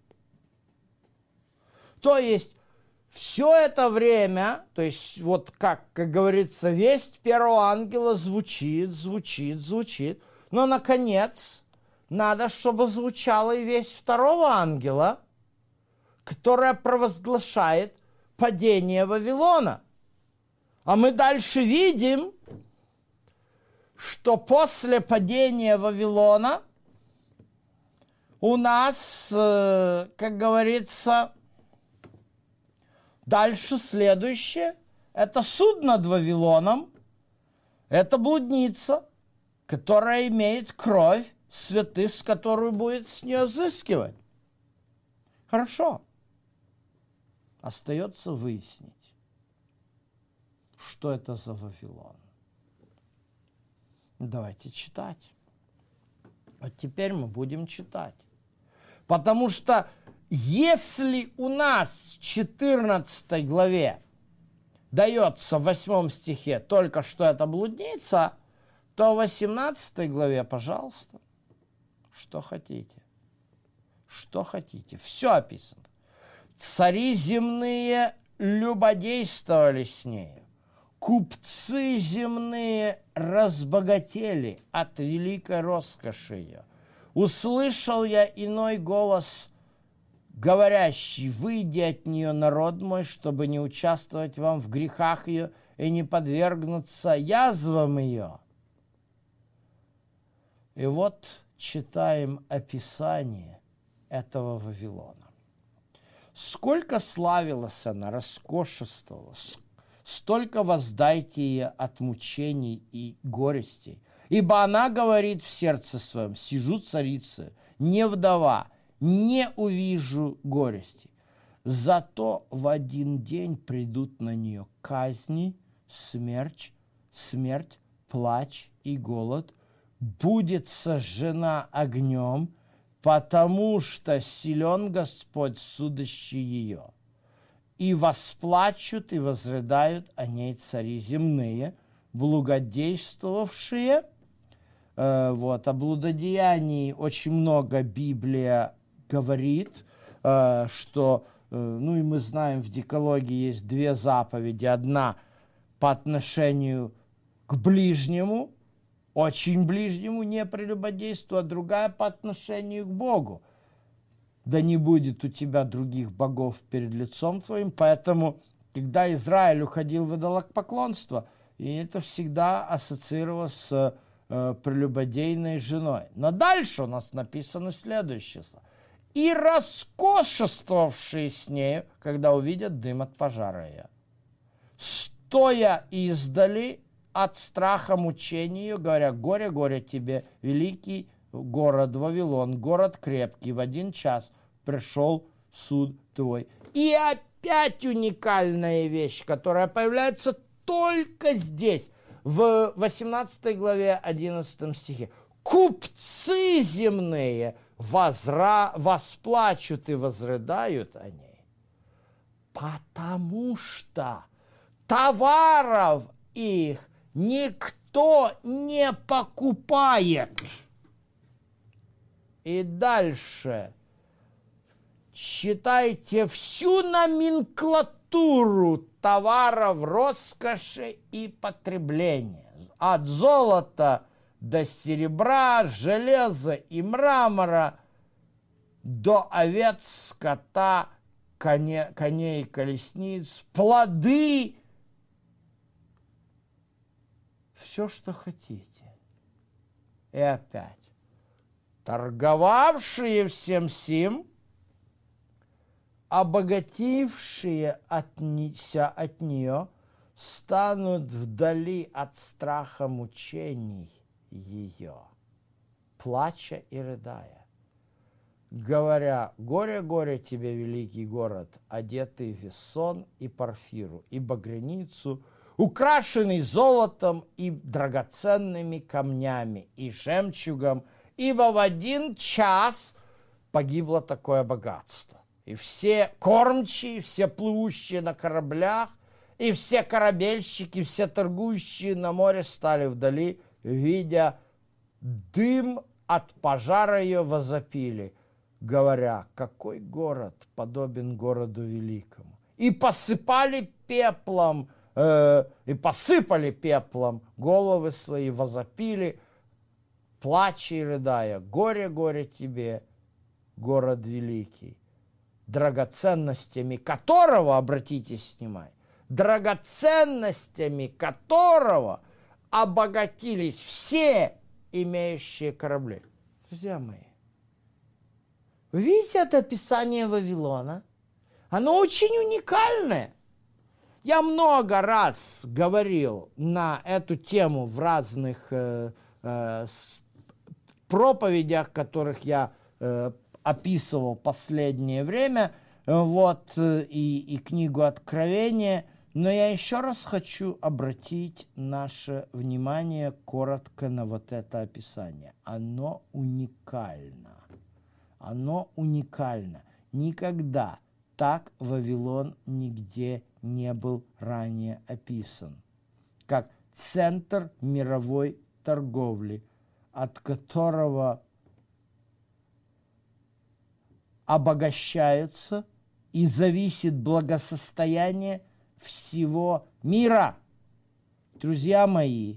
То есть все это время, то есть вот как, как говорится, весть первого ангела звучит, звучит, звучит, но, наконец, надо, чтобы звучала и весть второго ангела, которая провозглашает падение Вавилона. А мы дальше видим, что после падения Вавилона у нас, как говорится, дальше следующее – это суд над Вавилоном, это блудница, которая имеет кровь святых, с которую будет с нее взыскивать. Хорошо. Остается выяснить, что это за Вавилон. Давайте читать. Вот теперь мы будем читать. Потому что если у нас в четырнадцатой главе дается в восьмом стихе только что это блудница, то в восемнадцатой главе, пожалуйста, что хотите. Что хотите. Все описано. Цари земные любодействовали с нею. Купцы земные разбогатели от великой роскоши ее. Услышал я иной голос, говорящий: выйди от нее, народ мой, чтобы не участвовать вам в грехах ее и не подвергнуться язвам ее. И вот читаем описание этого Вавилона. Сколько славилась она, роскошествовала, столько воздайте ей от мучений и горестей. Ибо она говорит в сердце своем: сижу царица, не вдова, не увижу горести. Зато в один день придут на нее казни, смерть, смерть, плач и голод. Будет сожжена огнем, потому что силен Господь, судящий ее. И восплачут и возрыдают о ней цари земные, благодействовавшие. Э, вот, о блудодеянии очень много Библия говорит, э, что, э, ну и мы знаем, в Декалоге есть две заповеди. Одна по отношению к ближнему, очень ближнему, не прелюбодейству, а другая по отношению к Богу. Да не будет у тебя других богов перед лицом твоим. Поэтому, когда Израиль уходил в идолопоклонство, и это всегда ассоциировалось с э, прелюбодейной женой. Но дальше у нас написано следующее слово. И роскошествовавшие с нею, когда увидят дым от пожара ее. Стоя издали от страха мучению, говоря: горе, горе тебе, великий город Вавилон, город крепкий, в один час пришел суд твой. И опять уникальная вещь, которая появляется только здесь, в восемнадцатой главе, одиннадцатом стихе. Купцы земные возра... восплачут и возрыдают о ней, потому что товаров их никто не покупает. И дальше читайте всю номенклатуру товаров роскоши и потребления. От золота до серебра, железа и мрамора, до овец, скота, коне, коней и колесниц, плоды, все, что хотите. И опять. Торговавшие всем сим, обогатившие от, от нее, станут вдали от страха мучений ее, плача и рыдая, говоря: горе, горе тебе, великий город, одетый в весон и порфиру, и багряницу, украшенный золотом и драгоценными камнями, и жемчугом, ибо в один час погибло такое богатство. И все кормчие, все плывущие на кораблях, и все корабельщики, все торгующие на море стали вдали, видя дым от пожара ее, возопили, говоря: какой город подобен городу великому. И посыпали пеплом, э, и посыпали пеплом головы свои, возопили, плача и рыдая: горе, горе тебе, город великий, драгоценностями которого, обратитесь, снимай, драгоценностями которого обогатились все имеющие корабли. Друзья мои, вы видите это описание Вавилона? Оно очень уникальное. Я много раз говорил на эту тему в разных э, э, проповедях, которых я э, описывал последнее время, вот, и, и книгу Откровения, но я еще раз хочу обратить наше внимание коротко на вот это описание. Оно уникально. Оно уникально. Никогда так Вавилон нигде не был ранее описан, как центр мировой торговли, от которого обогащаются и зависит благосостояние всего мира. Друзья мои,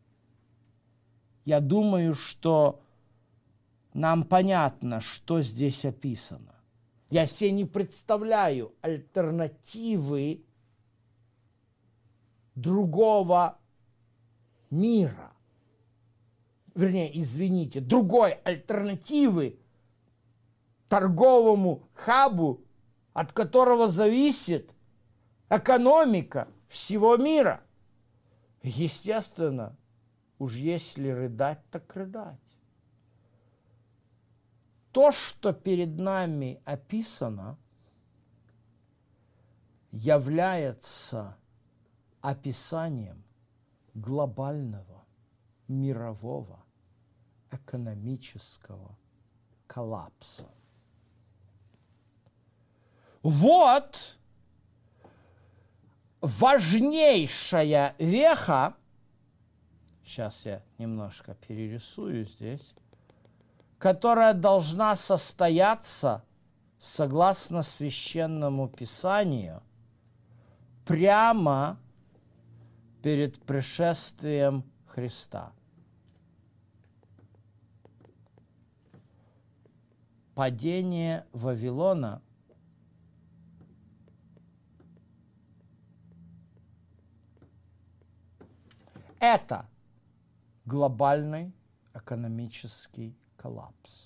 я думаю, что нам понятно, что здесь описано. Я себе не представляю альтернативы другого мира. Вернее, извините, другой альтернативы торговому хабу, от которого зависит экономика всего мира. Естественно, уж если рыдать, так рыдать. То, что перед нами описано, является описанием глобального мирового экономического коллапса. Вот важнейшая веха, сейчас я немножко перерисую здесь, которая должна состояться, согласно Священному Писанию, прямо перед пришествием Христа. Падение Вавилона – это глобальный экономический коллапс.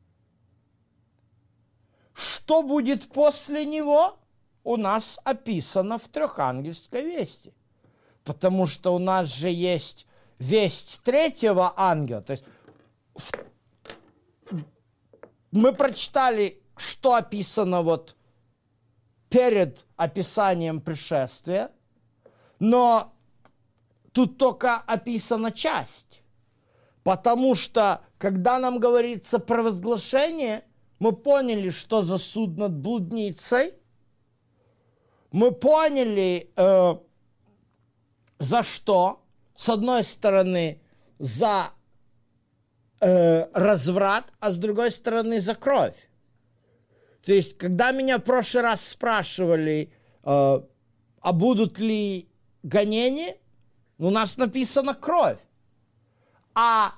Что будет после него, у нас описано в трехангельской вести. Потому что у нас же есть весть третьего ангела. То есть мы прочитали, что описано вот перед описанием пришествия, но тут только описана часть. Потому что, когда нам говорится про возглашение, мы поняли, что за суд над блудницей, мы поняли, э, за что. С одной стороны, за э, разврат, а с другой стороны, за кровь. То есть, когда меня в прошлый раз спрашивали, э, а будут ли гонения, у нас написано кровь. А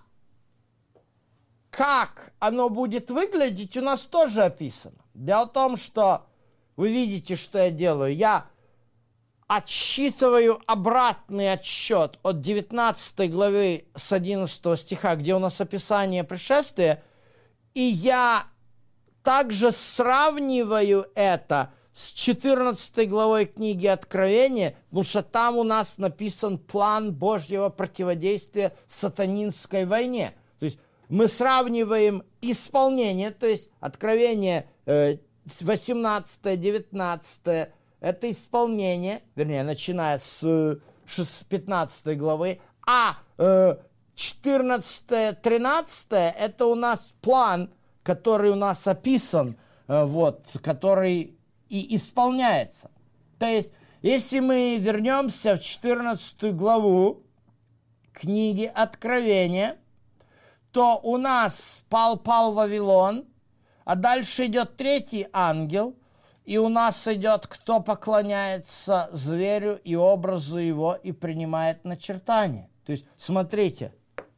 как оно будет выглядеть, у нас тоже описано. Дело в том, что вы видите, что я делаю. Я отсчитываю обратный отсчет от девятнадцатой главы с одиннадцатого стиха, где у нас описание пришествия, и я также сравниваю это с четырнадцатой главой книги Откровения, потому что там у нас написан план Божьего противодействия сатанинской войне. То есть мы сравниваем исполнение, то есть Откровение восемнадцатое, девятнадцатое, это исполнение, вернее, начиная с пятнадцатой главы, а четырнадцатое, тринадцатое, это у нас план, который у нас описан, вот, который и исполняется. То есть, если мы вернемся в четырнадцатую главу книги Откровения, то у нас пал, пал Вавилон, а дальше идет третий ангел, и у нас идет, кто поклоняется зверю и образу его и принимает начертание. То есть, смотрите,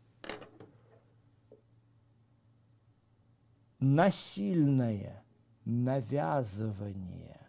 насильное навязывание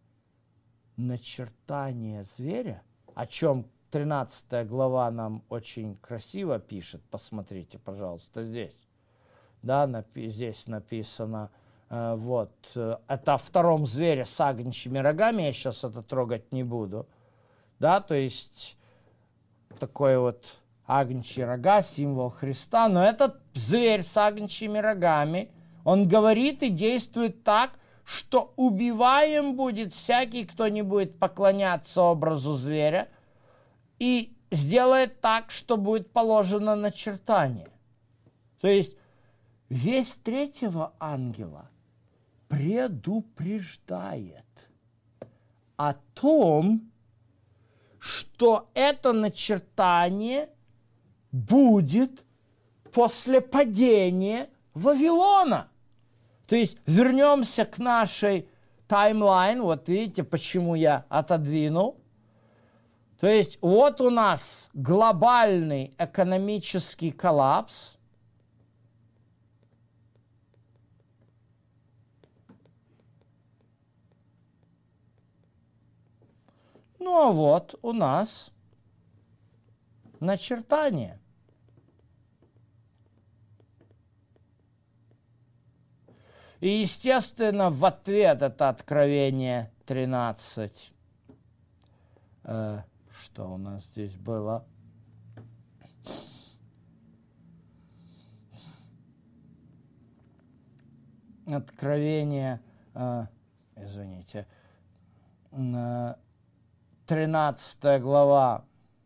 начертания зверя, о чем тринадцатая глава нам очень красиво пишет, посмотрите, пожалуйста, здесь, да, напи- здесь написано, э, вот, э, это о втором звере с агнчими рогами, я сейчас это трогать не буду, да, то есть такой вот агнчьи рога, символ Христа, но этот зверь с агнчьими рогами, он говорит и действует так, что убиваем будет всякий, кто не будет поклоняться образу зверя, и сделает так, что будет положено начертание. То есть весь третьего ангела предупреждает о том, что это начертание будет после падения Вавилона. То есть вернемся к нашей таймлайн. Вот видите, почему я отодвинул. То есть вот у нас глобальный экономический коллапс. Ну а вот у нас начертание. И, естественно, в ответ это Откровение тринадцать. Э, что у нас здесь было? Откровение, э, извините, э, тринадцатая глава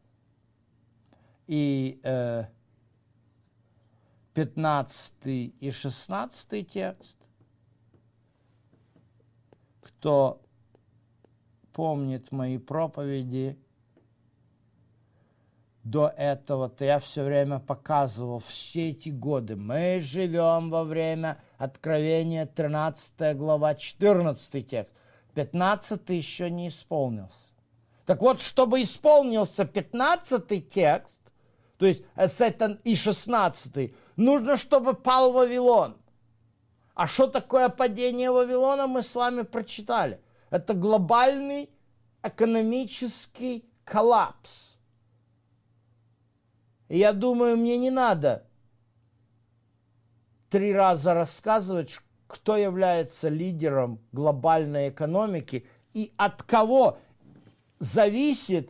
и э, пятнадцатый и шестнадцатый текст. Кто помнит мои проповеди до этого, то я все время показывал, все эти годы мы живем во время Откровения, тринадцатая глава, четырнадцатый текст. пятнадцатый еще не исполнился. Так вот, чтобы исполнился пятнадцатый текст, то есть это и шестнадцатый, нужно, чтобы пал Вавилон. А что такое падение Вавилона, мы с вами прочитали. Это глобальный экономический коллапс. И я думаю, мне не надо три раза рассказывать, кто является лидером глобальной экономики и от кого зависит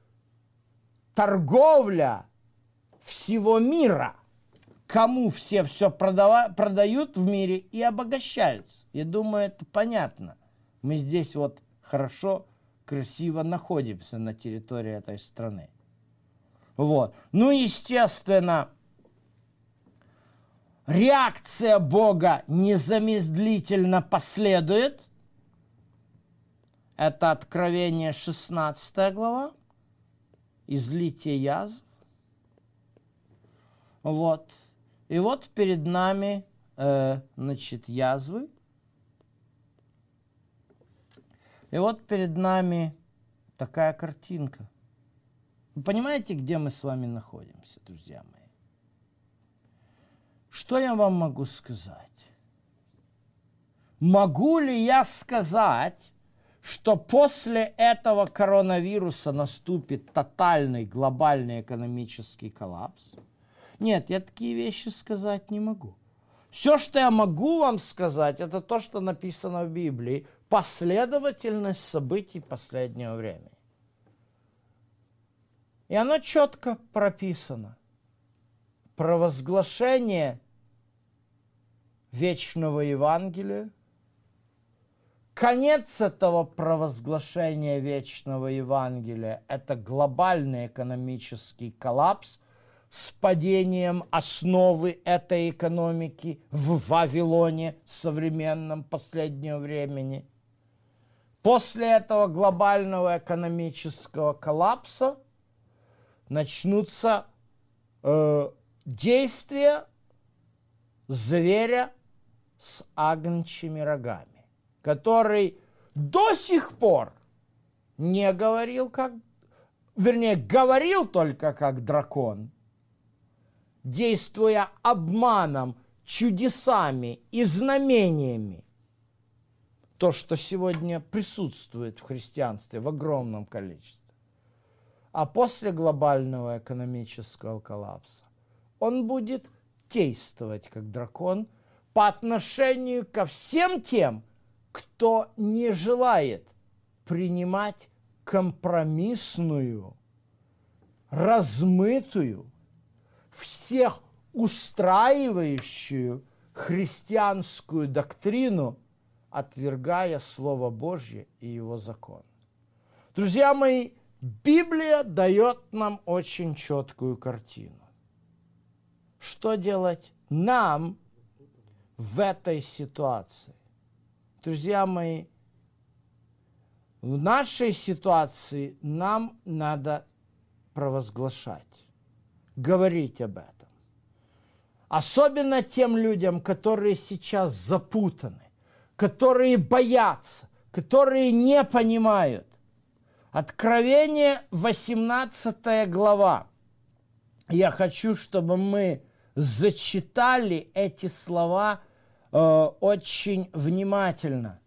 торговля всего мира. Кому все все продава- продают в мире и обогащаются. Я думаю, это понятно. Мы здесь вот хорошо, красиво находимся на территории этой страны. Вот. Ну, естественно, реакция Бога незамедлительно последует. Это Откровение шестнадцатая глава. Излитие язв. Вот. И вот перед нами, э, значит, язвы. И вот перед нами такая картинка. Вы понимаете, где мы с вами находимся, друзья мои? Что я вам могу сказать? Могу ли я сказать, что после этого коронавируса наступит тотальный глобальный экономический коллапс? Нет, я такие вещи сказать не могу. Все, что я могу вам сказать, это то, что написано в Библии. Последовательность событий последнего времени. И оно четко прописано. Провозглашение вечного Евангелия. Конец этого провозглашения вечного Евангелия – это глобальный экономический коллапс с падением основы этой экономики в Вавилоне современном последнего времени. После этого глобального экономического коллапса начнутся э, действия зверя с агнчими рогами, который до сих пор не говорил как, вернее, говорил только как дракон, действуя обманом, чудесами и знамениями. То, что сегодня присутствует в христианстве в огромном количестве. А после глобального экономического коллапса он будет действовать как дракон по отношению ко всем тем, кто не желает принимать компромиссную, размытую, всех устраивающую христианскую доктрину, отвергая Слово Божье и Его закон. Друзья мои, Библия дает нам очень четкую картину. Что делать нам в этой ситуации? Друзья мои, в нашей ситуации нам надо провозглашать, говорить об этом. Особенно тем людям, которые сейчас запутаны, которые боятся, которые не понимают. Откровение, восемнадцатая глава. Я хочу, чтобы мы зачитали эти слова э, очень внимательно.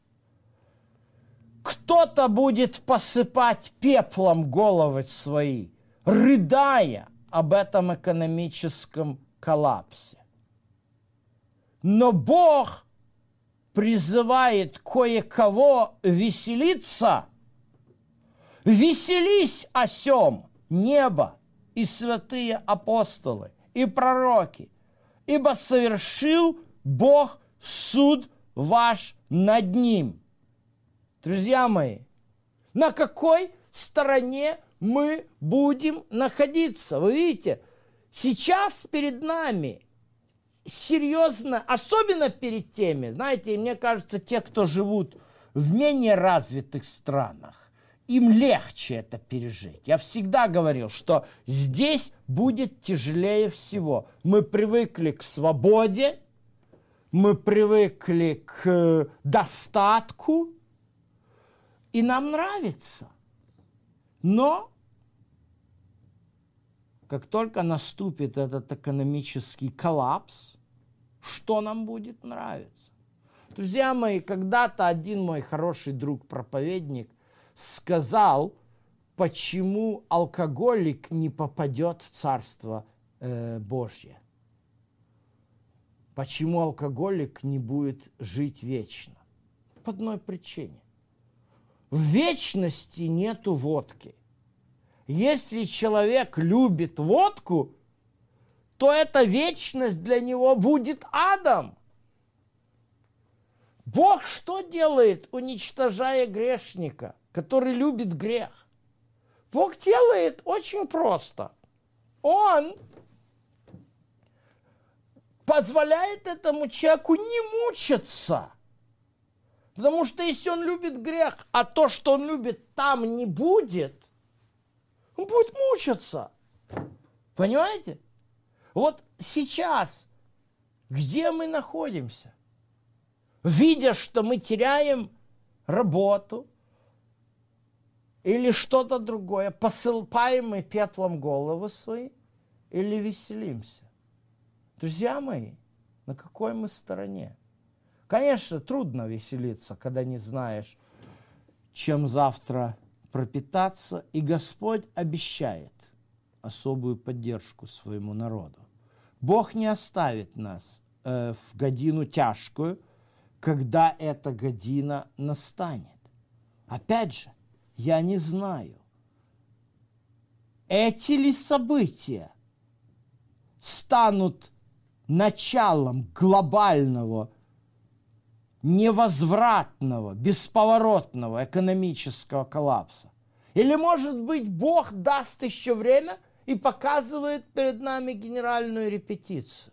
Кто-то будет посыпать пеплом головы свои, рыдая об этом экономическом коллапсе. Но Бог призывает кое-кого веселиться. Веселись о сем, небо и святые апостолы, и пророки, ибо совершил Бог суд ваш над ним. Друзья мои, на какой стороне мы будем находиться? Вы видите, сейчас перед нами серьезно, особенно перед теми, знаете, мне кажется, те, кто живут в менее развитых странах, им легче это пережить. Я всегда говорил, что здесь будет тяжелее всего. Мы привыкли к свободе, мы привыкли к достатку, и нам нравится. Но как только наступит этот экономический коллапс, что нам будет нравиться? Друзья мои, когда-то один мой хороший друг-проповедник сказал, почему алкоголик не попадет в Царство э, Божье. Почему алкоголик не будет жить вечно? По одной причине. В вечности нету водки. Если человек любит водку, то эта вечность для него будет адом. Бог что делает, уничтожая грешника, который любит грех? Бог делает очень просто. Он позволяет этому человеку не мучиться. Потому что если он любит грех, а то, что он любит, там не будет, он будет мучиться. Понимаете? Вот сейчас, где мы находимся? Видя, что мы теряем работу или что-то другое, посыпаем мы пеплом головы свои или веселимся? Друзья мои, на какой мы стороне? Конечно, трудно веселиться, когда не знаешь, чем завтра пропитаться, и Господь обещает особую поддержку своему народу. Бог не оставит нас э, в годину тяжкую, когда эта година настанет. Опять же, я не знаю, эти ли события станут началом глобального, невозвратного, бесповоротного экономического коллапса. Или, может быть, Бог даст еще время и показывает перед нами генеральную репетицию.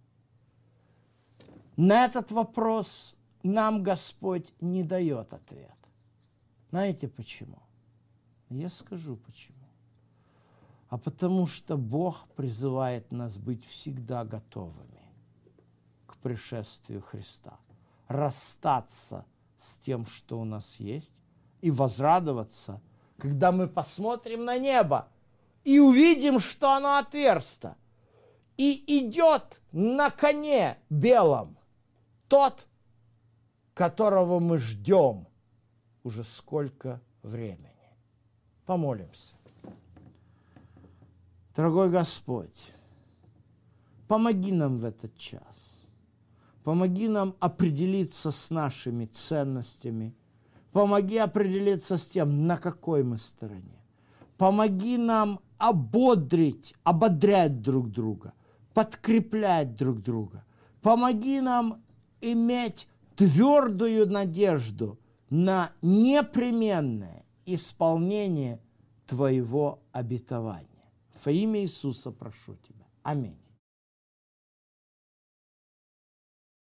На этот вопрос нам Господь не дает ответ. Знаете почему? Я скажу почему. А потому что Бог призывает нас быть всегда готовыми к пришествию Христа. Расстаться с тем, что у нас есть, и возрадоваться, когда мы посмотрим на небо и увидим, что оно отверсто, и идет на коне белом тот, которого мы ждем уже сколько времени. Помолимся. Дорогой Господь, помоги нам в этот час. Помоги нам определиться с нашими ценностями. Помоги определиться с тем, на какой мы стороне. Помоги нам ободрить, ободрять друг друга, подкреплять друг друга. Помоги нам иметь твердую надежду на непременное исполнение Твоего обетования. Во имя Иисуса прошу Тебя. Аминь.